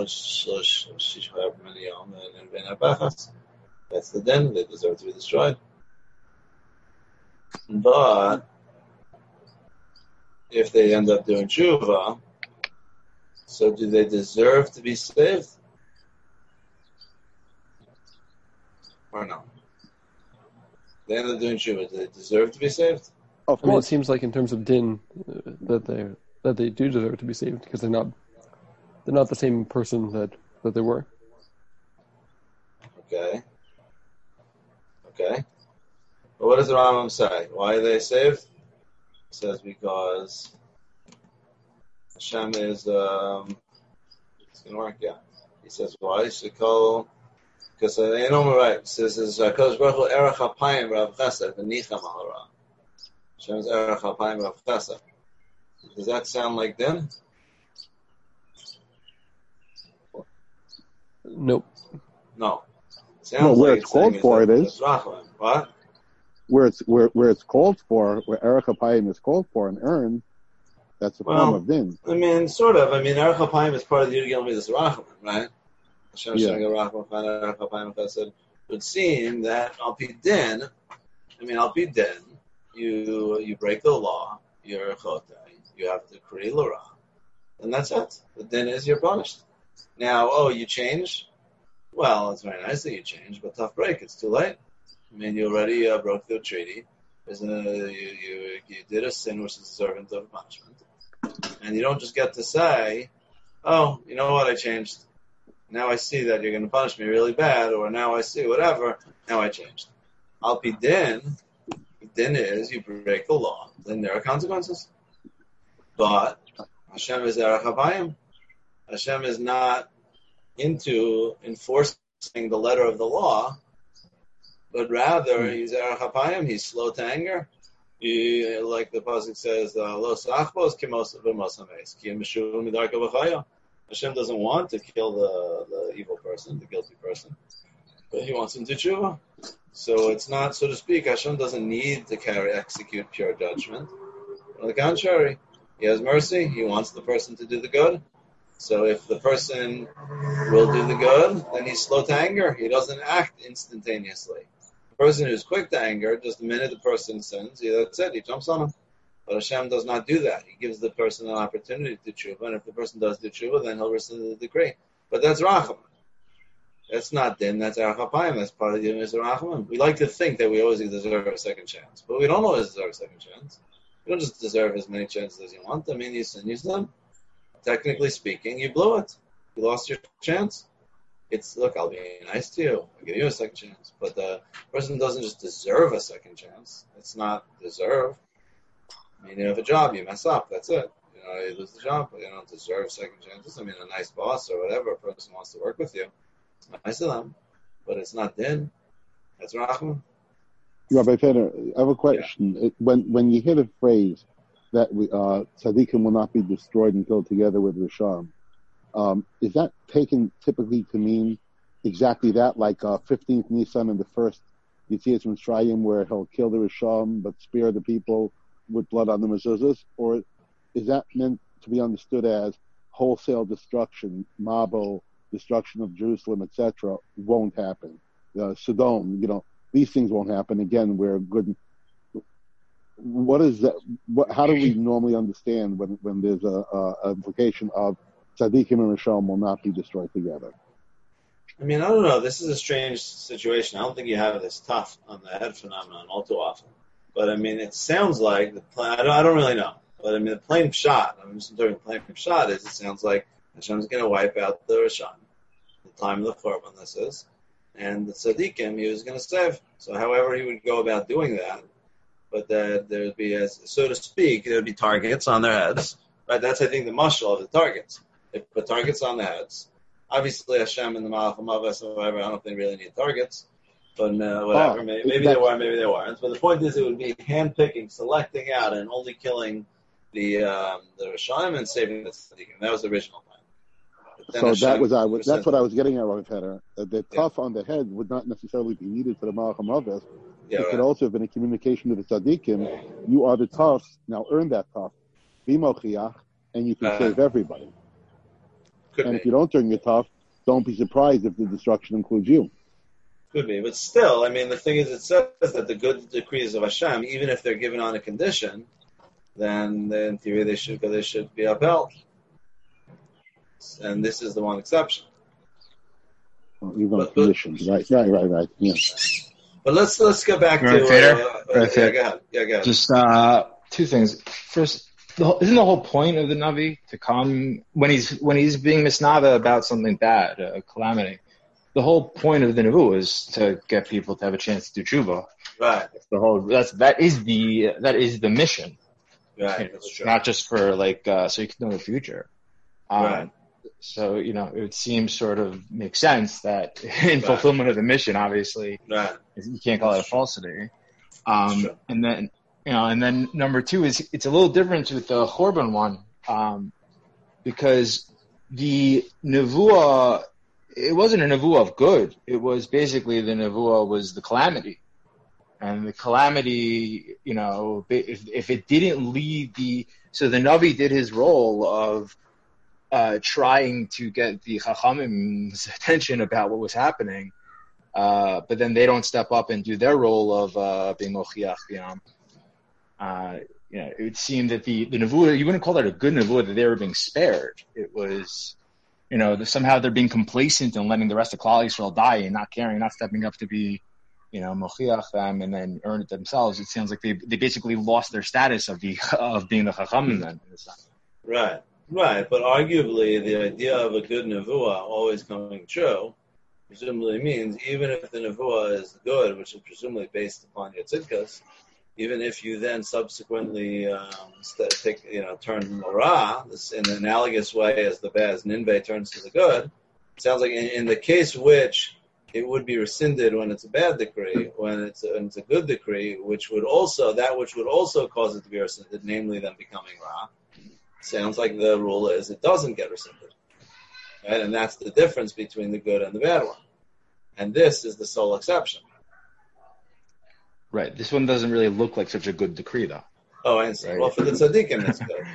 that's the din, they deserve to be destroyed. But if they end up doing tshuva, so do they deserve to be saved? Or no? They end up doing tshuva, do they deserve to be saved? Of I mean, it course. seems like in terms of din that they do deserve to be saved because they're not the same person that they were. Okay. But what does the Rambam say? Why are they saved? He says because Hashem is, it's going to work, yeah. He says why? Because you know right. It says Hakadosh Baruch Hu erech hapayim rav chesed v'nicham al hara. Hashem's erech hapayim rav chesed. Does that sound like them? Nope. No. Well, where it's called for, it is. What? Where it's called for, where Erech HaPayim is called for and earned, that's a form of din. I mean, sort of. I mean, Erech HaPayim is part of the Yud Midas Rachamim, right? Hashem Rachamim, Erech HaPayim Chesed. It would seem that Al Pi Din, you break the law, you're a chotei, you have to create l'ra, and that's it. The din is you're punished. Now, you change? Well, it's very nice that you change, but tough break. It's too late. I mean, you already broke the treaty. You did a sin which is deserving of punishment. And you don't just get to say, oh, you know what, I changed. Now I see that you're going to punish me really bad, or now I see whatever, now I changed. Al Pi Din, din is you break the law, then there are consequences. But Hashem is Erech HaPayim. Hashem is not into enforcing the letter of the law, but rather he's Erech HaPayim, he's slow to anger. Like the pasuk says, Lo sachbos kimos v'mos hameis, ki yemeshu midarka v'chaya. Hashem doesn't want to kill the evil person, the guilty person, but he wants him to tshuva. So it's not, so to speak, Hashem doesn't need to execute pure judgment. On the contrary, he has mercy. He wants the person to do the good. So if the person will do the good, then he's slow to anger. He doesn't act instantaneously. The person who's quick to anger, just the minute the person sins, that's it, he jumps on him. But Hashem does not do that. He gives the person an opportunity to tshuva, and if the person does do tshuva, then he'll rescind the decree. But that's rachamim. That's not din, that's Erech HaPayim, that's part of the Yud Rachamim. We like to think that we always deserve a second chance, but we don't always deserve a second chance. You don't just deserve as many chances as you want. I mean, you sin, you sin. Technically speaking, you blew it. You lost your chance. Look, I'll be nice to you. I'll give you a second chance. But the person doesn't just deserve a second chance. It's not deserve. I mean, you have a job, you mess up, that's it. You lose the job, but you don't deserve second chances. I mean, a nice boss or whatever, a person wants to work with you. It's nice to them, but it's not din. That's Rachman. Rabbi Feder, I have a question. Yeah. When you hear the phrase that tzaddikim will not be destroyed and killed together with Risham, is that taken typically to mean exactly that, like 15th Nisan and the first Yetzias Mitzrayim, where he'll kill the Risham but spare the people with blood on the mezuzahs? Or is that meant to be understood as wholesale destruction, Mabul, destruction of Jerusalem, etc., won't happen? Sodom, these things won't happen. Again, we're good. What is that? How do we normally understand when there's a implication of tzaddikim and Rishon will not be destroyed together? I mean, I don't know. This is a strange situation. I don't think you have this tough on the head phenomenon all too often. But I mean, it sounds like I don't really know. But I mean, the plain shot. I'm just talking plain shot. It sounds like Hashem's going to wipe out the Rishon, the time of the Korban. This is. And the tzaddikim he was going to save. So however he would go about doing that, but that there would be, as so to speak, there would be targets on their heads. Right? That's, I think, the mashal of the targets. They put targets on the heads. Obviously, Hashem and the Malach Mavas and whatever, I don't think really need targets. But whatever, maybe they were, maybe they weren't. But the point is, it would be handpicking, selecting out, and only killing the Rishayim and saving the Tzaddikim. That was the original plan. So that's what I was getting at, Rav Feder. The tough on the head would not necessarily be needed for the Malach Mavas. It could also have been a communication to the Tzaddikim. You are the tough, now earn that tough. Be mochiach, and you can save everybody. If you don't turn your tough, don't be surprised if the destruction includes you. Could be, but still, I mean, the thing is, it says that the good decrees of Hashem, even if they're given on a condition, then in theory they should be upheld. And this is the one exception. Even on conditions, right? Yeah. But let's get back to go ahead. Just two things. First, isn't the whole point of the Navi to come when he's being misnava about something bad, a calamity? The whole point of the Nevuah is to get people to have a chance to do tshuva. Right. That is the mission. Right. That's true. Not just for so you can know the future. Right. So it would seem sort of makes sense that in fulfillment of the mission, obviously, you can't call it a falsity. And then number two is it's a little different with the Chorban one, because the Nevuah, it wasn't a Nevuah of good. It was basically the Nevuah was the calamity. And the calamity, if it didn't lead so the Navi did his role of trying to get the Chachamim's attention about what was happening, but then they don't step up and do their role of being Mochiach, it would seem that the Nevuah, you wouldn't call that a good Nevuah, that they were being spared. It was, somehow they're being complacent and letting the rest of Klal Yisrael die and not caring, not stepping up to be, Mochiach them and then earn it themselves. It sounds like they basically lost their status of being the Chachamim then. Right. But arguably the idea of a good Nevuah always coming true presumably means even if the Nevuah is good, which is presumably based upon your tzidkas, even if you then subsequently turn Ra, in an analogous way as the bad Ninveh turns to the good, it sounds like in the case which it would be rescinded when it's a bad decree, when it's a good decree, which would also cause it to be rescinded, namely them becoming Ra. Sounds like the rule is it doesn't get rescinded. Right? And that's the difference between the good and the bad one. And this is the sole exception. Right. This one doesn't really look like such a good decree, though. Oh, I see. Right. Well, for the tzaddikim, it's good,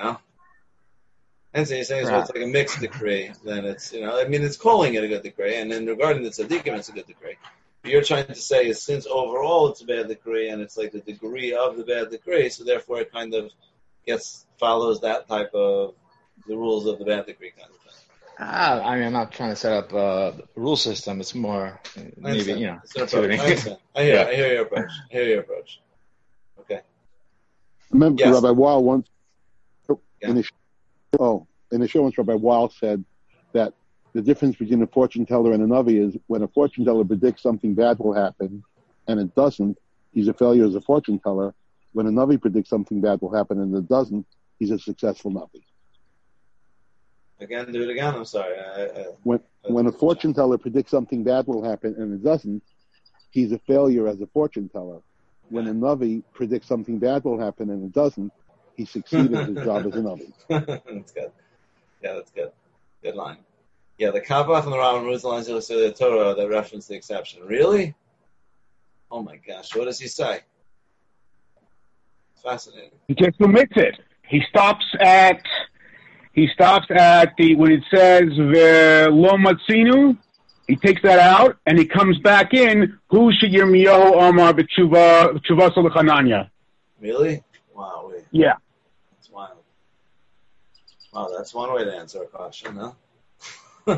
And so you're saying it's like a mixed decree, then it's, it's calling it a good decree, and then regarding the tzaddikim, it's a good decree. What you're trying to say is since overall it's a bad decree, and it's like the degree of the bad decree, so therefore it kind of follows that type of the rules of the bad decree kind of thing. I'm not trying to set up a rule system. It's more maybe it's an approach. I hear your approach. Okay. Remember, Rabbi Weil once in the show once Rabbi Weil said that the difference between a fortune teller and a Navi is when a fortune teller predicts something bad will happen and it doesn't, he's a failure as a fortune teller. When a Navi predicts something bad will happen and it doesn't, he's a successful Navi. Again, do it again. I'm sorry. When a fortune teller predicts something bad will happen and it doesn't, he's a failure as a fortune teller. When a Navi predicts something bad will happen and it doesn't, he succeeded in his job as a Navi. That's good. Yeah, that's good. Good line. Yeah, the Kabbalah and the Rambam rules the lines of the Torah that reference the exception. Really? Oh my gosh, what does he say? Fascinating. He just omits it. He stops at the when it says Lo Matzinu, he takes that out and he comes back in. Hu Yirmiyahu Omar b'tshuva Hananya. Really? Wow. Yeah. That's wild. Wow, that's one way to answer a question, huh? I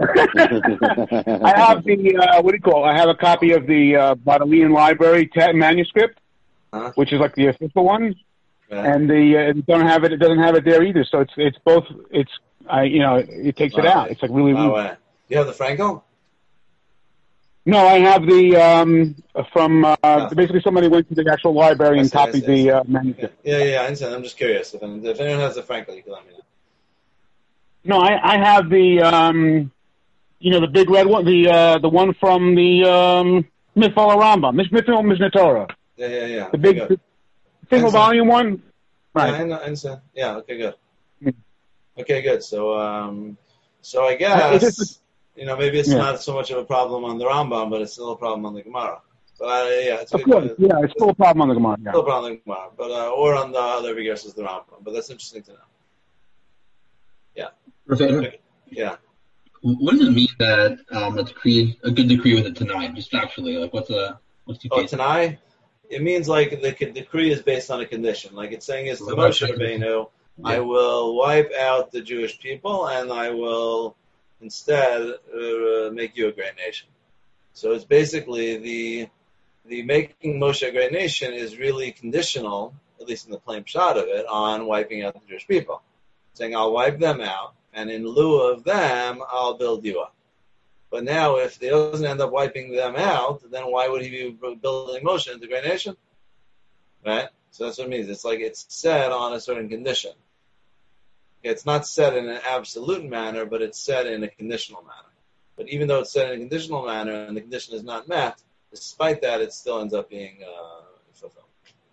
have the I have a copy of the Bodleian Library manuscript, which is like the official one. And it doesn't have it there either. So it's both. It takes it out. It's like really. You have the Franco? No, I have the from basically somebody went to the actual library and copied the manuscript. Yeah, I understand. I'm just curious. If anyone has the Frankel, you can let me know. No, I have the the big red one, the one from the Mifal Rambam, Mifal Mishneh Torah. Yeah. The big single volume one. Right. Yeah, I understand. Yeah. Okay. Good. Okay. Good. So I guess maybe it's not so much of a problem on the Rambam, but it's still a problem on the Gemara. But it's of course, it's still a problem on the Gemara. Yeah. Still a problem on the Gemara, but or on the other verses the Rambam. But that's interesting to know. Yeah. Professor? Yeah. What does it mean that a good decree with a Tanai? Just factually, like what's the case? Tanai? It means like the decree is based on a condition. Like it's saying is to Moshe Rabbeinu, I will wipe out the Jewish people and I will instead make you a great nation. So it's basically the making Moshe a great nation is really conditional, at least in the plain pshat of it, on wiping out the Jewish people. Saying I'll wipe them out, and in lieu of them, I'll build you up. But now, if he doesn't end up wiping them out, then why would he be building Moshe into a great nation? Right? So that's what it means. It's like it's set on a certain condition. It's not set in an absolute manner, but it's set in a conditional manner. But even though it's set in a conditional manner and the condition is not met, despite that, it still ends up being fulfilled.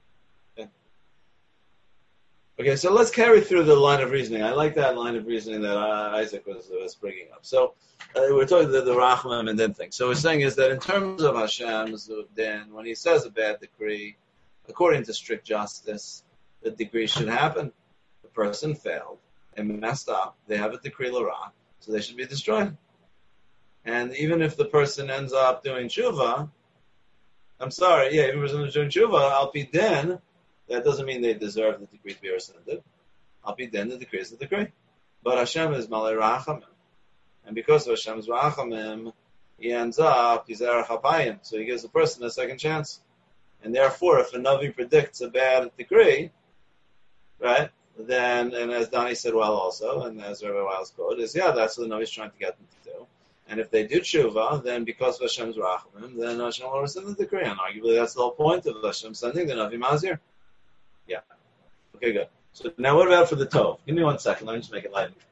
Okay, so let's carry through the line of reasoning. I like that line of reasoning that Isaac was bringing up. So we're talking the Rachamim and then thing. So we're saying is that in terms of Hashem's din, when he says a bad decree, according to strict justice, the decree should happen. The person failed and messed up. They have a decree l'ra, so they should be destroyed. And even if the person ends up doing tshuva, even if the person is doing tshuva, al pi din, that doesn't mean they deserve the decree to be rescinded. Al pi din, the decree is the decree. But Hashem is malei rachamim. And because of Hashem's rachamim, he ends up, he's erech hapayim, so he gives the person a second chance. And therefore, if a Navi predicts a bad decree, right, then, and as Donnie said well also, and as Rabbi Wiles quote, is that's what the Navi is trying to get them to do. And if they do tshuva, then because of Hashem's rachamim, then Hashem will rescind the decree. And arguably that's the whole point of Hashem sending the Navi Mazir. Yeah. Okay, good. So now what about for the Tov? Give me 1 second. Let me just make it light.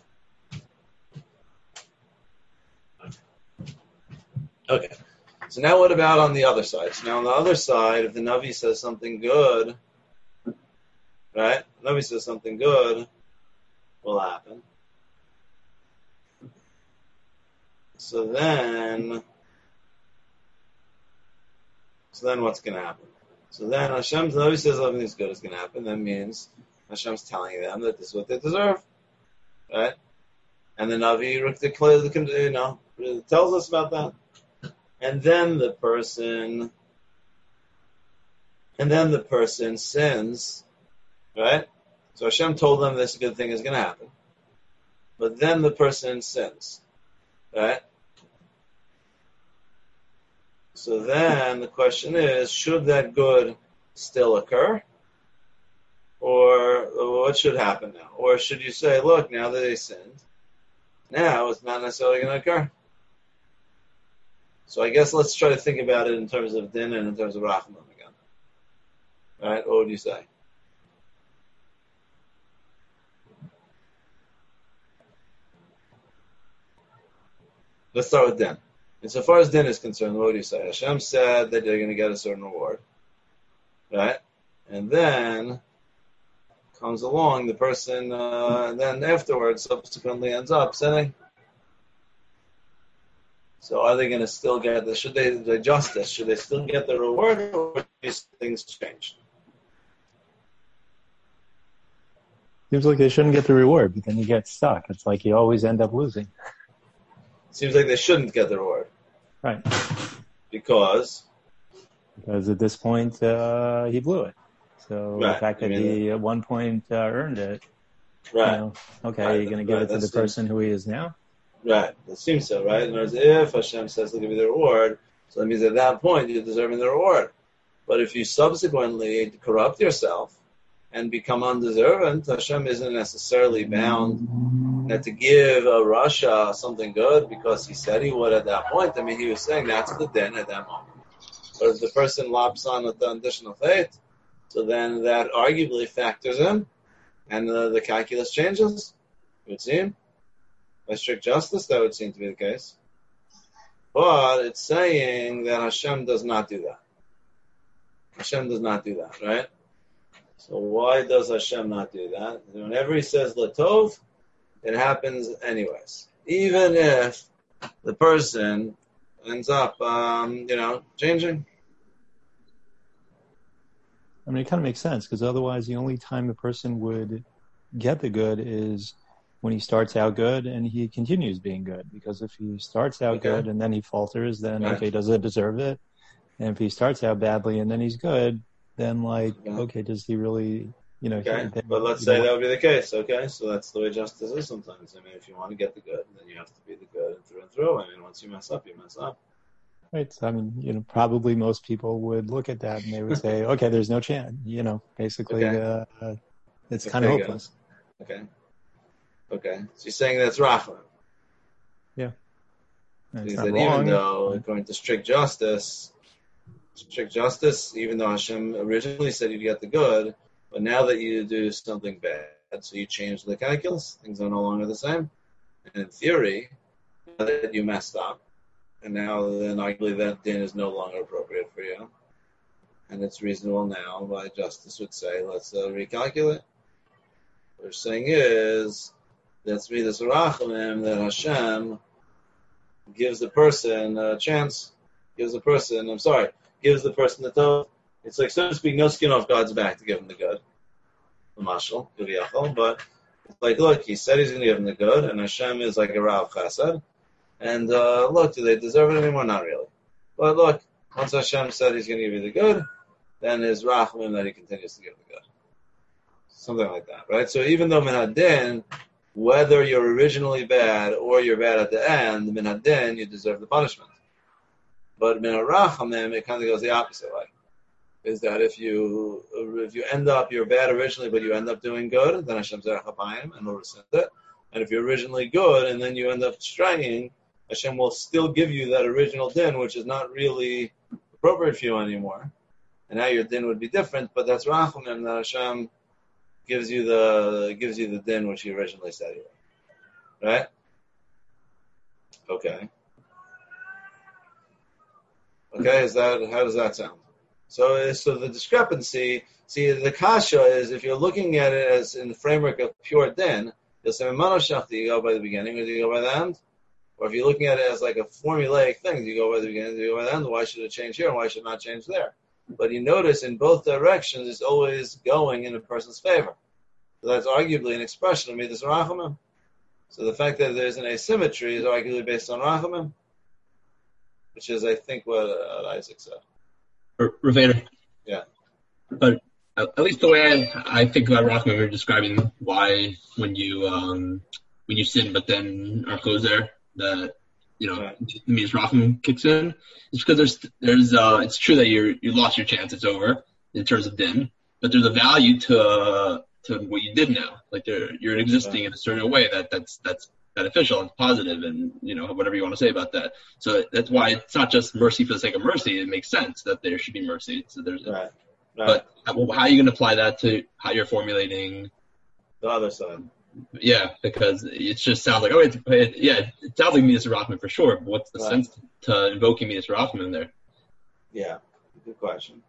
Okay. So now what about on the other side? So now on the other side, if the Navi says something good, right? The Navi says something good will happen. So then what's going to happen? So then Hashem's Navi says something is good is going to happen. That means Hashem's telling them that this is what they deserve, right? And the Navi declares tells us about that. And then the person sins, right? So Hashem told them this good thing is going to happen. But then the person sins, right? So then the question is, should that good still occur? Or what should happen now? Or should you say, look, now that they sinned, now it's not necessarily going to occur? So I guess let's try to think about it in terms of din and in terms of rachamim again. All right, what would you say? Let's start with din. And so far as din is concerned, what would you say? Hashem said that they're going to get a certain reward, right? And then comes along the person, and then afterwards, subsequently ends up sinning. So are they going to still get the justice? Should they still get the reward, or do these things change? Seems like they shouldn't get the reward, but then you get stuck. It's like you always end up losing. Seems like they shouldn't get the reward. Right. Because at this point, he blew it. So right. The fact that he at one point earned it, right? Right. You're going to give it to the person who he is now? Right. It seems so, right? In other words, if Hashem says he'll give you the reward, so that means at that point you're deserving the reward. But if you subsequently corrupt yourself and become undeserving, Hashem isn't necessarily bound that to give a Rasha something good because he said he would at that point, I mean, he was saying that's the din at that moment. But if the person lops on with the additional faith, so then that arguably factors in, and the calculus changes, it would seem. By strict justice, that would seem to be the case. But it's saying that Hashem does not do that. Hashem does not do that, right? So why does Hashem not do that? Whenever he says Latov, it happens anyways. Even if the person ends up, changing. I mean, it kind of makes sense, because otherwise the only time a person would get the good is when he starts out good and he continues being good. Because if he starts out good and then he falters, then okay, does it deserve it? And if he starts out badly and then he's good, then okay, does he really, but let's say that would be the case, okay? So that's the way justice is sometimes. I mean, if you want to get the good, then you have to be the good and through. I mean, once you mess up, you mess up. Right. So, I mean, probably most people would look at that and they would say, okay, there's no chance, basically, it's kind of hopeless. Okay. So you're saying that's Rachman. Yeah. Because that even though, according to strict justice, even though Hashem originally said you'd get the good, but now that you do something bad, so you change the calculus, things are no longer the same. And in theory, now that you messed up, and now then arguably that din is no longer appropriate for you. And it's reasonable now, by justice would say, let's recalculate. What we're saying is, that's me, this rachamim, that Hashem gives the person a chance, gives the person the tov. It's like, so to speak, no skin off God's back to give him the good. The mashal, but it's like, look, he said he's going to give him the good, and Hashem is like a Rav Chesed. And look, do they deserve it anymore? Not really. But look, once Hashem said he's going to give you the good, then his rachamim that he continues to give the good. Something like that, right? So even though minhadin, whether you're originally bad or you're bad at the end, minhadin, you deserve the punishment. But minharachamim, it kind of goes the opposite way. Is that if you end up, you're bad originally, but you end up doing good, then Hashem zerach hapayim and will rescind it. And if you're originally good and then you end up straying, Hashem will still give you that original din, which is not really appropriate for you anymore. And now your din would be different, but that's rachamim, that Hashem gives you the din which he originally said you were. Right? Okay, how does that sound? So the discrepancy, the kasha is, if you're looking at it as in the framework of pure din, you'll say, do you go by the beginning or do you go by the end? Or if you're looking at it as like a formulaic thing, do you go by the beginning, do you go by the end? Why should it change here and why should it not change there? But you notice in both directions, it's always going in a person's favor. So that's arguably an expression of Midas Rachamim. So the fact that there's an asymmetry is arguably based on Rachamim, which is, I think, what Isaac said. Raveda. Yeah. But at least the way I think about Rachamim, we're describing why when you sin, but then are there, that Midas Rachamim kicks in. It's because there's it's true that you lost your chance, it's over in terms of din, but there's a value to what you did now. Like you're existing in a certain way that's beneficial and positive, and whatever you want to say about that. So that's why it's not just mercy for the sake of mercy. It makes sense that there should be mercy. So there's right. But how are you going to apply that to how you're formulating the other side? Yeah, because it just sounds like it sounds like Midas Rachamim for sure. But what's the sense to invoking Midas Rachamim there? Yeah, good question.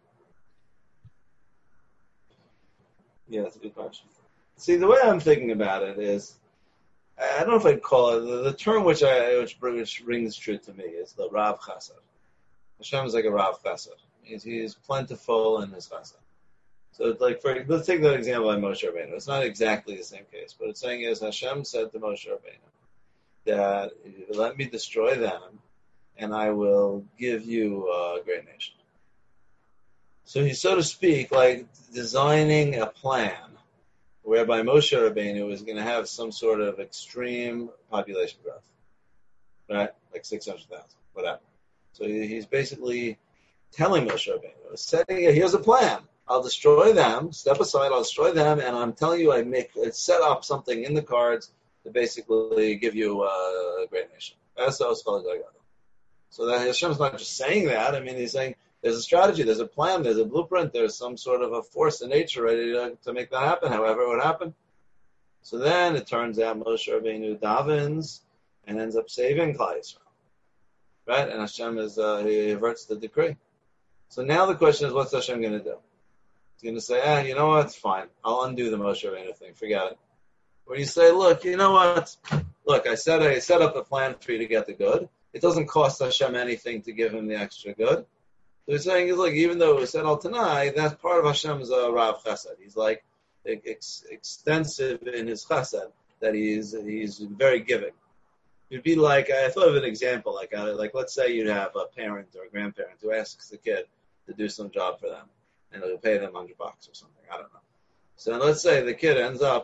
Yeah, that's a good question. See, the way I'm thinking about it is, I don't know if I'd call it, the term which rings true to me is the Rav Chesed. Hashem is like a Rav Chesed. He's plentiful in his Chesed. So it's like, let's take that example by Moshe Rabbeinu. It's not exactly the same case, but it's saying is Hashem said to Moshe Rabbeinu that let me destroy them and I will give you a great nation. So he's, so to speak, like designing a plan whereby Moshe Rabbeinu is going to have some sort of extreme population growth, right? Like 600,000, whatever. So he's basically telling Moshe Rabbeinu, here's a plan. I'll destroy them, step aside, I'll destroy them, and I'm telling you I set up something in the cards to basically give you a great nation. So that Hashem's not just saying that. I mean, he's saying there's a strategy, there's a plan, there's a blueprint, there's some sort of a force in nature ready to make that happen, however it would happen. So then it turns out Moshe Rabbeinu davens and ends up saving Klal Yisrael. Right? And Hashem he averts the decree. So now the question is, what's Hashem going to do? He's going to say, you know what, it's fine. I'll undo the Moshe Rabbeinu thing, forget it. Or you say, look, you know what? Look, I set up a plan for you to get the good. It doesn't cost Hashem anything to give him the extra good. So he's saying, look, even though it was said al Tanai, that's part of Hashem's Rav Chesed. He's like extensive in his Chesed, that he's very giving. It'd be like, I thought of an example, like let's say you'd have a parent or a grandparent who asks the kid to do some job for them, and they'll pay them $100 or something, I don't know. So let's say the kid ends up,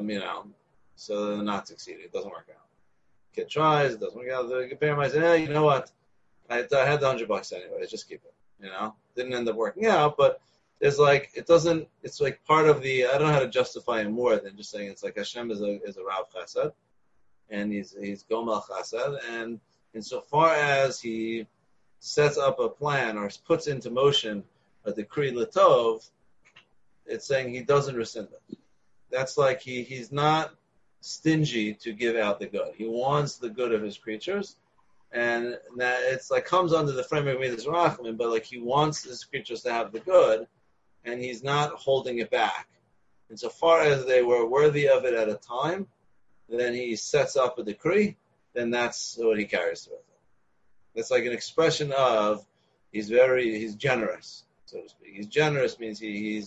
so they're not succeeding, it doesn't work out. Kid tries, it doesn't work out. The parent might say, you know what? I had the $100 anyway. Just keep it. Didn't end up working out, but it's like it's like part of the. I don't know how to justify it more than just saying it's like Hashem is a Rav Chesed, and he's Gomel Chesed, and insofar as he sets up a plan or puts into motion a decree L'Tov, it's saying he doesn't rescind it. That's like he's not stingy to give out the good. He wants the good of his creatures, and that it's like comes under the framework of Midas Rachman, but like he wants his creatures to have the good, and he's not holding it back. And so far as they were worthy of it at a time, then he sets up a decree, then that's what he carries with it. It's like an expression of he's generous, so to speak. He's generous means he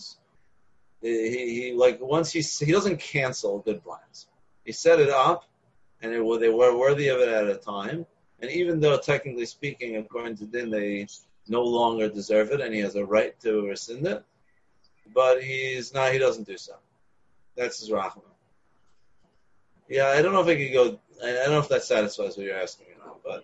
like once he doesn't cancel good plans. He set it up, and they were worthy of it at a time. And even though, technically speaking, according to Din, they no longer deserve it, and he has a right to rescind it, but he doesn't do so. That's his Rachman. Yeah, I don't know if I could go. I don't know if that satisfies what you're asking, but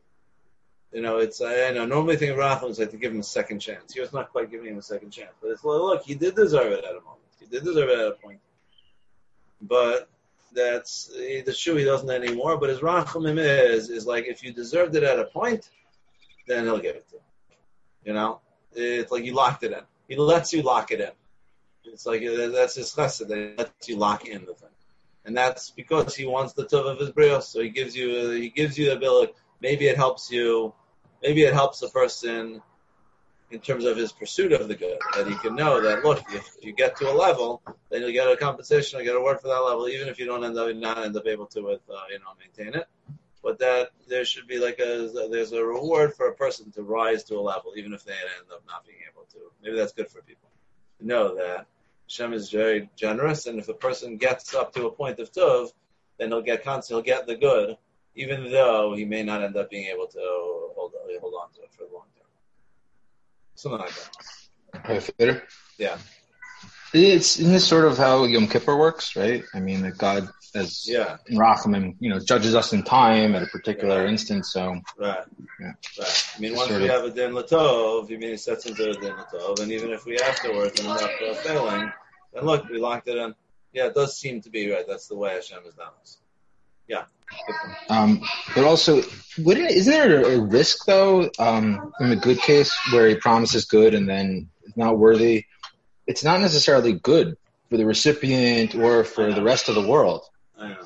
I know normally think of Rachman is like to give him a second chance. He was not quite giving him a second chance, but it's look, he did deserve it at a moment. He did deserve it at a point, but that's the shoe he doesn't anymore. But his rachamim is like if you deserved it at a point, then he'll give it to you. It's like you locked it in. He lets you lock it in. It's like that's his chesed. He lets you lock in the thing, and that's because he wants the tov of his brios. So he gives you the ability. Maybe it helps you. Maybe it helps a person in terms of his pursuit of the good, that he can know that, look, if you get to a level, then you'll get a compensation, you'll get a word for that level, even if you don't end up able to maintain it. But that there should be there's a reward for a person to rise to a level, even if they end up not being able to. Maybe that's good for people to know that Hashem is very generous, and if a person gets up to a point of tov, then he'll get the good, even though he may not end up being able to hold on to it for the long term. Something like that. Yeah. Isn't this sort of how Yom Kippur works, right? I mean, that God, as in Rachamim, judges us in time at a particular instance. So right. I mean, once we have a din l'tov, he sets into a din l'tov, and even if we afterwards end up failing, then look, we locked it in. Yeah, it does seem to be right. That's the way Hashem has done this. Yeah. But also, isn't there a risk though, in the good case where he promises good and then it's not worthy? It's not necessarily good for the recipient or for the rest of the world. I know.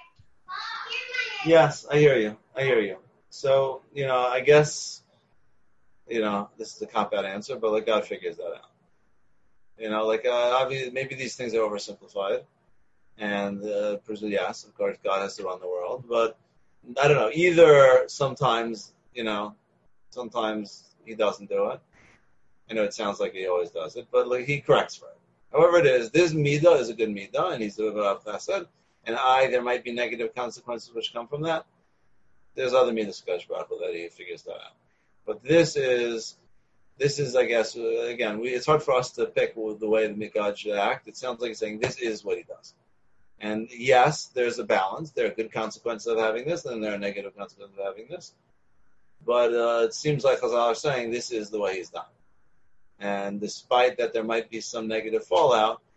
Yes, I hear you. So, I guess, this is a cop-out answer, but God figures that out. Obviously, maybe these things are oversimplified. And yes, of course, God has to run the world. But I don't know. Either sometimes he doesn't do it. I know it sounds like he always does it, but he corrects for it. However it is, this midah is a good midah, and he's doing what Chesed. And there might be negative consequences which come from that. There's other midas that he figures that out. But this is, I guess, again, it's hard for us to pick the way the God should act. It sounds like he's saying this is what he does. And yes, there's a balance. There are good consequences of having this, and there are negative consequences of having this. But it seems like Chazal are saying this is the way he's done. And despite that there might be some negative fallout,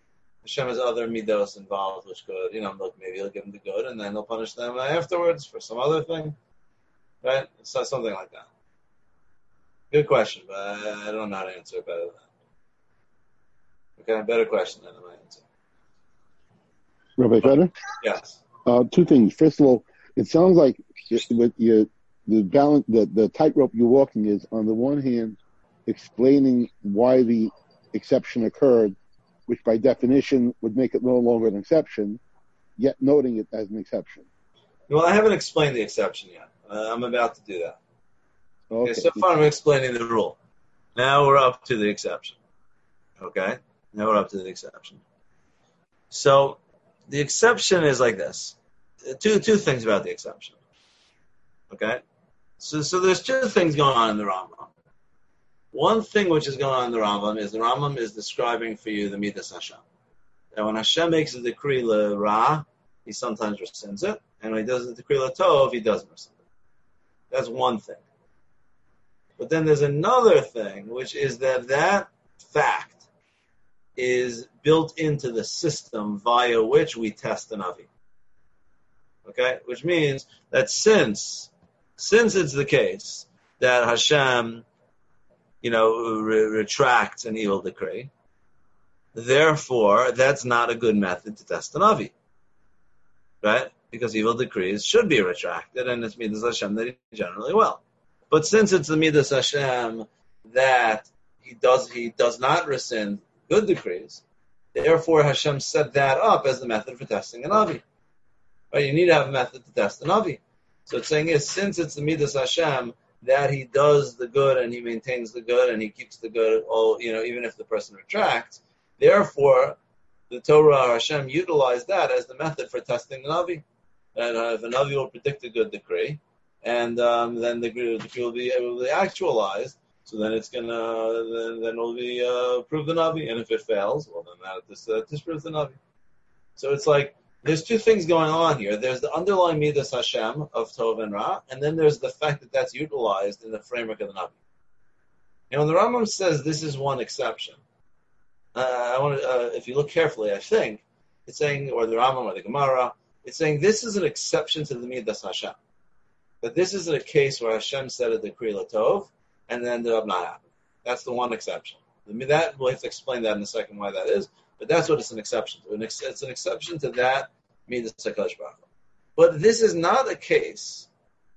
Hashem has other midos involved, which could, look, maybe he'll give them the good, and then he'll punish them afterwards for some other thing, right? So something like that. Good question, but I don't know how to answer it better than that. Okay, better question than my answer. Rabbi Feder? Yes. Two things. First of all, it sounds like with the balance, the tightrope you're walking is, on the one hand, explaining why the exception occurred, which by definition would make it no longer an exception, yet noting it as an exception. Well, I haven't explained the exception yet. I'm about to do that. Okay. So far I'm explaining the rule. Now we're up to the exception. Okay? Now we're up to the exception. So the exception is like this. Two things about the exception. Okay? So there's two things going on in the Rambam. One thing which is going on in the Rambam is describing for you the Midas Hashem. That when Hashem makes a decree le-ra, he sometimes rescinds it, and when he does a decree le-tov, he doesn't rescind it. That's one thing. But then there's another thing, which is that fact is built into the system via which we test the Navi. Okay? Which means that since it's the case that Hashem, retracts an evil decree, therefore, that's not a good method to test the Navi. Right? Because evil decrees should be retracted, and it's Midas Hashem that he generally will. But since it's the Midas Hashem that he does not rescind good decrees, therefore Hashem set that up as the method for testing a Navi. Right? You need to have a method to test the Navi. So it's saying since it's the Midas Hashem that he does the good and he maintains the good and he keeps the good, even if the person retracts, therefore the Torah Hashem utilized that as the method for testing the Navi. And if a Navi will predict a good decree, and then the decree will be actualized, so then it's then it'll be prove the Navi, and if it fails, well then that disproves the Navi. So it's like there's two things going on here. There's the underlying Midas Hashem of Tov and Ra, and then there's the fact that that's utilized in the framework of the Navi. And when the Rambam says this is one exception, if you look carefully, I think it's saying, or the Rambam or the Gemara, it's saying this is an exception to the Midas Hashem. That this isn't a case where Hashem said a decree l'tov, and then ended up not happening. That's the one exception. We'll have to explain that in a second why that is, but that's what it's an exception to. It's an exception to that Midas HaKadosh Baruch Hu. But this is not a case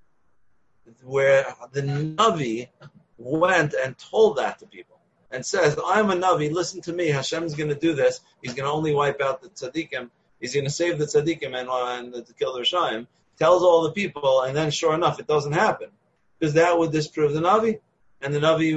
where the Navi went and told that to people and says, I'm a Navi, listen to me, Hashem's going to do this, he's going to only wipe out the tzaddikim, he's going to save the tzaddikim and to kill the Rishayim, tells all the people, and then sure enough, it doesn't happen. Because that would disprove the Navi. And the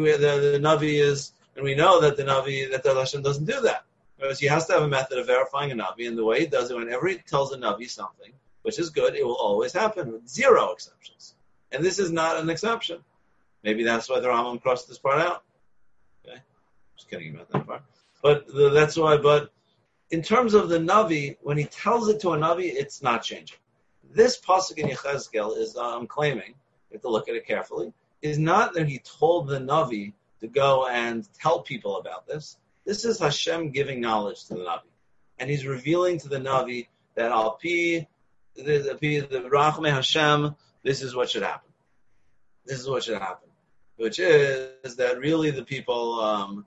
Navi is, and we know that that Hashem doesn't do that. Because he has to have a method of verifying a Navi, and the way he does it, whenever he tells a Navi something, which is good, it will always happen, with zero exceptions. And this is not an exception. Maybe that's why the Rambam crossed this part out. Okay? Just kidding about that part. But that's why, but in terms of the Navi, when he tells it to a Navi, it's not changing. This pasuk in Yechezkel is, I'm claiming, you have to look at it carefully, is not that he told the Navi to go and tell people about this. This is Hashem giving knowledge to the Navi. And he's revealing to the Navi that the Rachmei Hashem, this is what should happen. This is what should happen. Which is that really the people are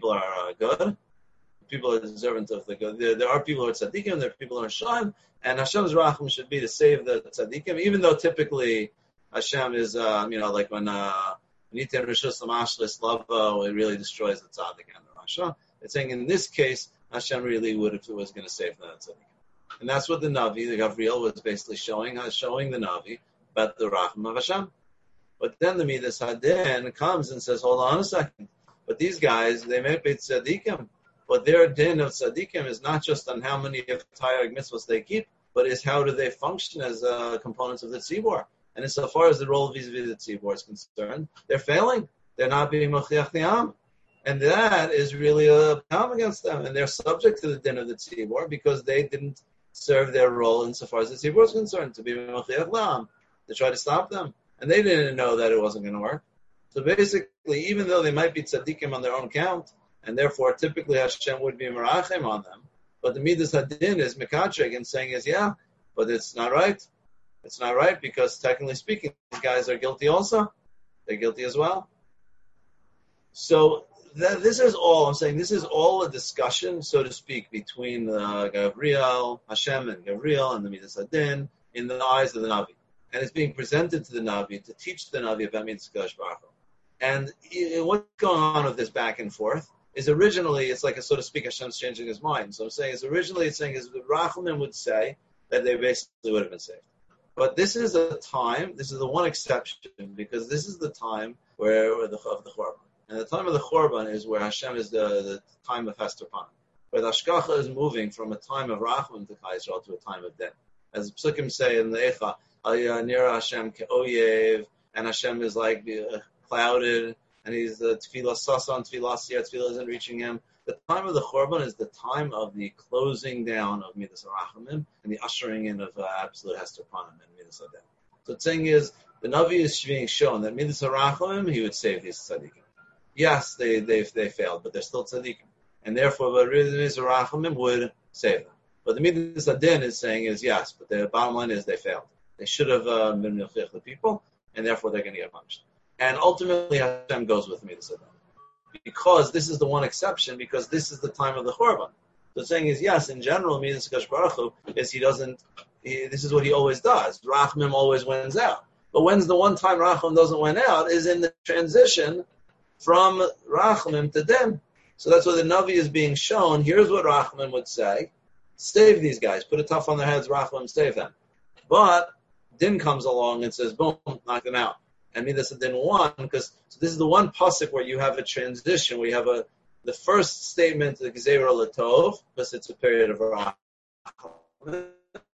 good. People are observant of the good. There are people who are tzaddikim, there are people who are shayim, and Hashem's racham should be to save the tzaddikim, even though typically Hashem is, like when Nitin Rishus Lamashlis Lavo, it really destroys the tzaddik and the rasha. It's saying in this case, Hashem really was going to save the tzaddik. And that's what the Navi, the Gabriel, was basically showing the Navi about the racham of Hashem. But then the Midas Hadin comes and says, hold on a second, but these guys, they may be tzaddikim, but their din of tzaddikim is not just on how many of Tayyag mitzvahs they keep, but is how do they function as components of the tzibor. And insofar as the role vis-a-vis the tzibor is concerned, they're failing. They're not being mochiach the and that is really a problem against them. And they're subject to the din of the tzibor because they didn't serve their role insofar as the tzibor is concerned, to be mochiach the to try to stop them. And they didn't know that it wasn't going to work. So basically, even though they might be tzaddikim on their own account, and therefore typically Hashem would be merachem on them, But the Midas Hadin is Mekatrik and saying is, yeah, but it's not right. It's not right because technically speaking, these guys are guilty also. They're guilty as well. So this is all, I'm saying this is all a discussion, so to speak, between Gabriel, Hashem and Gabriel and the Midas Hadin in the eyes of the Navi. And it's being presented to the Navi to teach the Navi about Midas Kadosh Baruch Hu. And what's going on with this back and forth is originally, it's like, so to speak, Hashem's changing his mind. So I'm saying is originally it's saying is the Rachamim would say that they basically would have been saved. But this is a time, this is the one exception, because this is the time of the Chorban. And the time of the Chorban is where Hashem is the time of Hester Panim, where the Hashgacha is moving from a time of Rachamim to Klal Yisrael to a time of Din. As the Psukim say in the Eicha, Nira Hashem Ke'oyev, and Hashem is like clouded, and he's the Tefillah Sasan, Tefillah Siyah, Tefillah isn't reaching him. The time of the Chorban is the time of the closing down of Midas HaRachamim and the ushering in of absolute Hester Panim and Midas HaDin. So the thing is, the Navi is being shown that Midas HaRachamim, he would save these tzaddikim. Yes, they failed, but they're still tzaddikim. And therefore, the Midas HaRachamim would save them. But the Midas HaDin is saying is yes, but the bottom line is they failed. They should have been milchich the people, and therefore they're going to get punished. And ultimately, Hashem goes with Midas HaDin. Because this is the one exception, because this is the time of the Chorban. The saying is, yes, in general, Midas Kadosh Baruch Hu is this is what he always does. Rachamim always wins out. But when's the one time Rachamim doesn't win out is in the transition from Rachamim to Din. So that's why the Navi is being shown. Here's what Rachamim would say. Save these guys. Put a tough on their heads, Rachamim, save them. But Din comes along and says, boom, knock them out. And Midas Hadin one, because this is the one pasuk where you have a transition, where you have the first statement, the Gezerah Latov, because it's a period of Rachamim,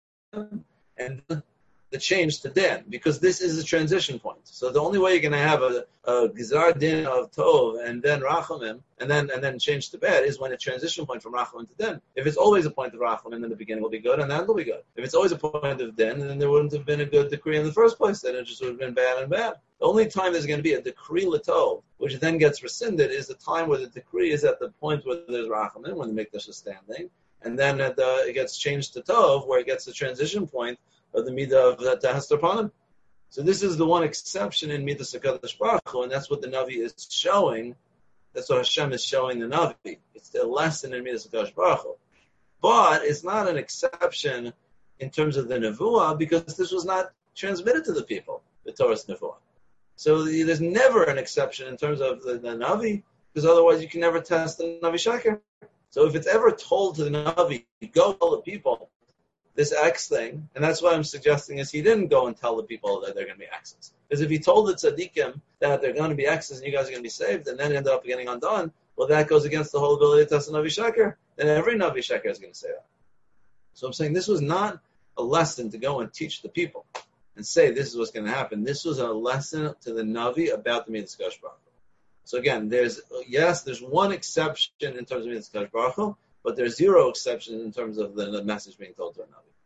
and the change to Din, because this is a transition point. So the only way you're going to have a Gezar Din of Tov and then Rachamim, and then change to bad is when a transition point from Rachamim to Din. If it's always a point of Rachamim, then the beginning will be good, and the end will be good. If it's always a point of Din, then there wouldn't have been a good decree in the first place. Then it just would have been bad and bad. The only time there's going to be a decree Latov, which then gets rescinded, is the time where the decree is at the point where there's Rachamim, when the Mikdash is standing, and then it gets changed to Tov, where it gets the transition point of the Midah of the Hester Panim. So this is the one exception in Midas HaKadosh Baruch Hu, and that's what the Navi is showing. That's what Hashem is showing the Navi. It's the lesson in Midas HaKadosh Baruch Hu. But it's not an exception in terms of the Nevuah, because this was not transmitted to the people, the Torah's Nevuah. So there's never an exception in terms of the Navi, because otherwise you can never test the Navi Sheker. So if it's ever told to the Navi, go tell the people this X thing, and that's what I'm suggesting is he didn't go and tell the people that they're going to be X's. Because if he told the tzaddikim that they're going to be X's and you guys are going to be saved, and then ended up getting undone, well, that goes against the whole ability to test a Navi Sheker. Then every Navi Sheker is going to say that. So I'm saying this was not a lesson to go and teach the people and say this is what's going to happen. This was a lesson to the Navi about the Midas Kadosh Baruch Hu. So again, there's one exception in terms of Midas Kadosh Baruch Hu, but there's zero exception in terms of the message being told to a Navi.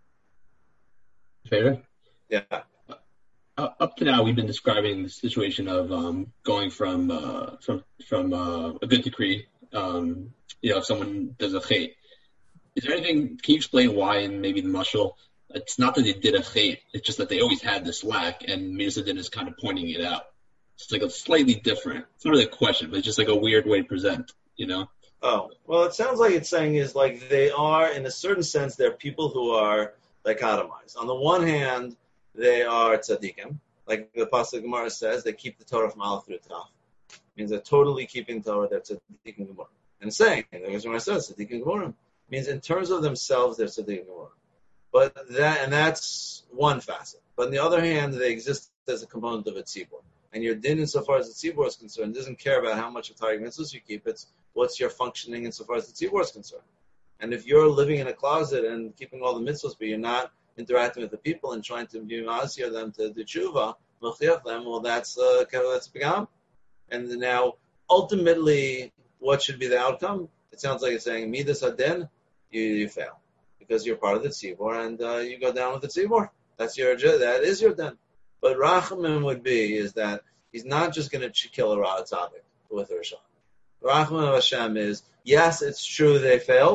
Fair? Yeah. Up to now, we've been describing the situation of going from a good decree. If someone does a chait, is there anything? Can you explain why in maybe the mashal? It's not that they did a chait; it's just that they always had this lack, and Midas Hadin is kind of pointing it out. It's like a slightly different. It's not really a question, but it's just like a weird way to present. Oh, well, it sounds like it's saying is like they are, in a certain sense, they're people who are dichotomized. On the one hand, they are tzaddikim, like the Pasuk Gemara says, they keep the Torah from Aleph through Taf. It means they're totally keeping Torah, they're tzaddikim Gemara. And it's saying, the Gemara says, tzaddikim Gemara, means in terms of themselves, they're tzaddikim Gemara. But that's one facet. But on the other hand, they exist as a component of a tzibur. And your din, insofar as the tzibur is concerned, doesn't care about how much of Torah mitzvahs you keep, it's what's your functioning insofar as the tzibur is concerned. And if you're living in a closet and keeping all the mitzvahs, but you're not interacting with the people and trying to be ma'asir them to do tshuva, m'chiach them, well, that's pigam. And now, ultimately, what should be the outcome? It sounds like it's saying, Midas Hadin, you fail. Because you're part of the tzibur, and you go down with the tzibur. That is your din. But Rachamim would be, is that he's not just going to kill a Ra Tzadik with a Rishon. Rachamim of Hashem is, yes, it's true they failed,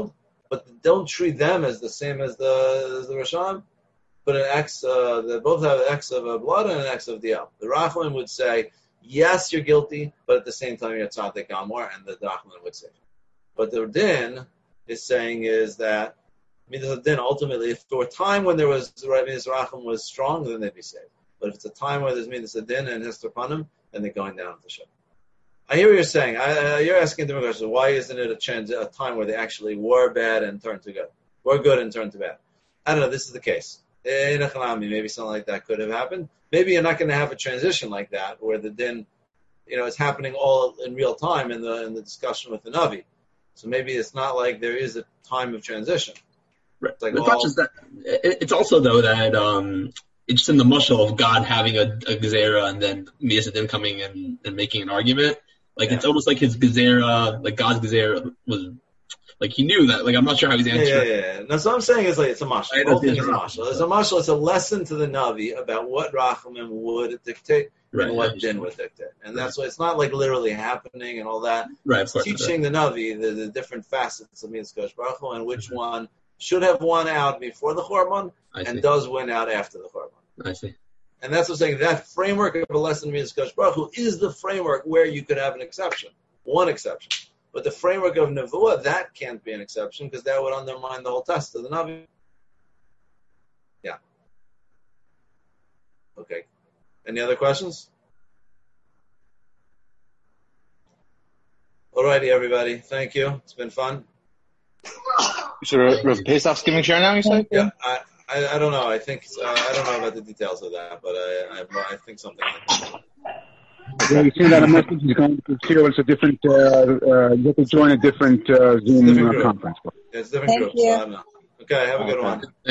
but don't treat them as the same as the Rishon. Put an X, they both have an X of blood and an X of Diel. The Rachman would say, yes, you're guilty, but at the same time, you're Tzaddik Amor, and the Rachman would say. But the Din is saying is that, Midas Din, ultimately, if there were a time when there was, Midas Rachman was strong, then they'd be saved. But if it's a time where there's Midas Din and Hester Panim, then they're going down to the ship. I hear what you're saying. You're asking a different question. Why isn't it a time where they actually were bad and turned to good? Were good and turned to bad? I don't know. This is the case. In a Chanami, maybe something like that could have happened. Maybe you're not going to have a transition like that where the din, is happening all in real time in the discussion with the Navi. So maybe it's not like there is a time of transition. Right. It's, it's not just that. It's also though that it's in the mushal of God having a gezerah and then Midas Din coming and making an argument. It's almost like his gezerah, like God's gezerah was. Like he knew that. Like I'm not sure how he's answering. Yeah. No, so I'm saying is it's a mashal. Both things are mashal. It's a mashal. It's a lesson to the Navi about what Rachamim would dictate and what Din would dictate, and that's why it's not like literally happening and all that. Right. It's teaching the Navi the different facets of Midas Kodesh Baruch Hu and which one should have won out before the Chorban and does win out after the Chorban. I see. And that's what I'm saying. That framework of a lesson of Midas Kodesh Baruch Hu is the framework where you could have an exception, one exception. But the framework of Nevuah, that can't be an exception because that would undermine the whole test of the Navi. Yeah. Okay. Any other questions? Alrighty, everybody. Thank you. It's been fun. So Rav Pesach's giving share now, you said? Yeah. I don't know. I think I don't know about the details of that, but I think something like that. Yeah, you see that a message is going to share it's a different, you have to join a different Zoom conference. It's a different group. So I don't know. Okay, have a good one.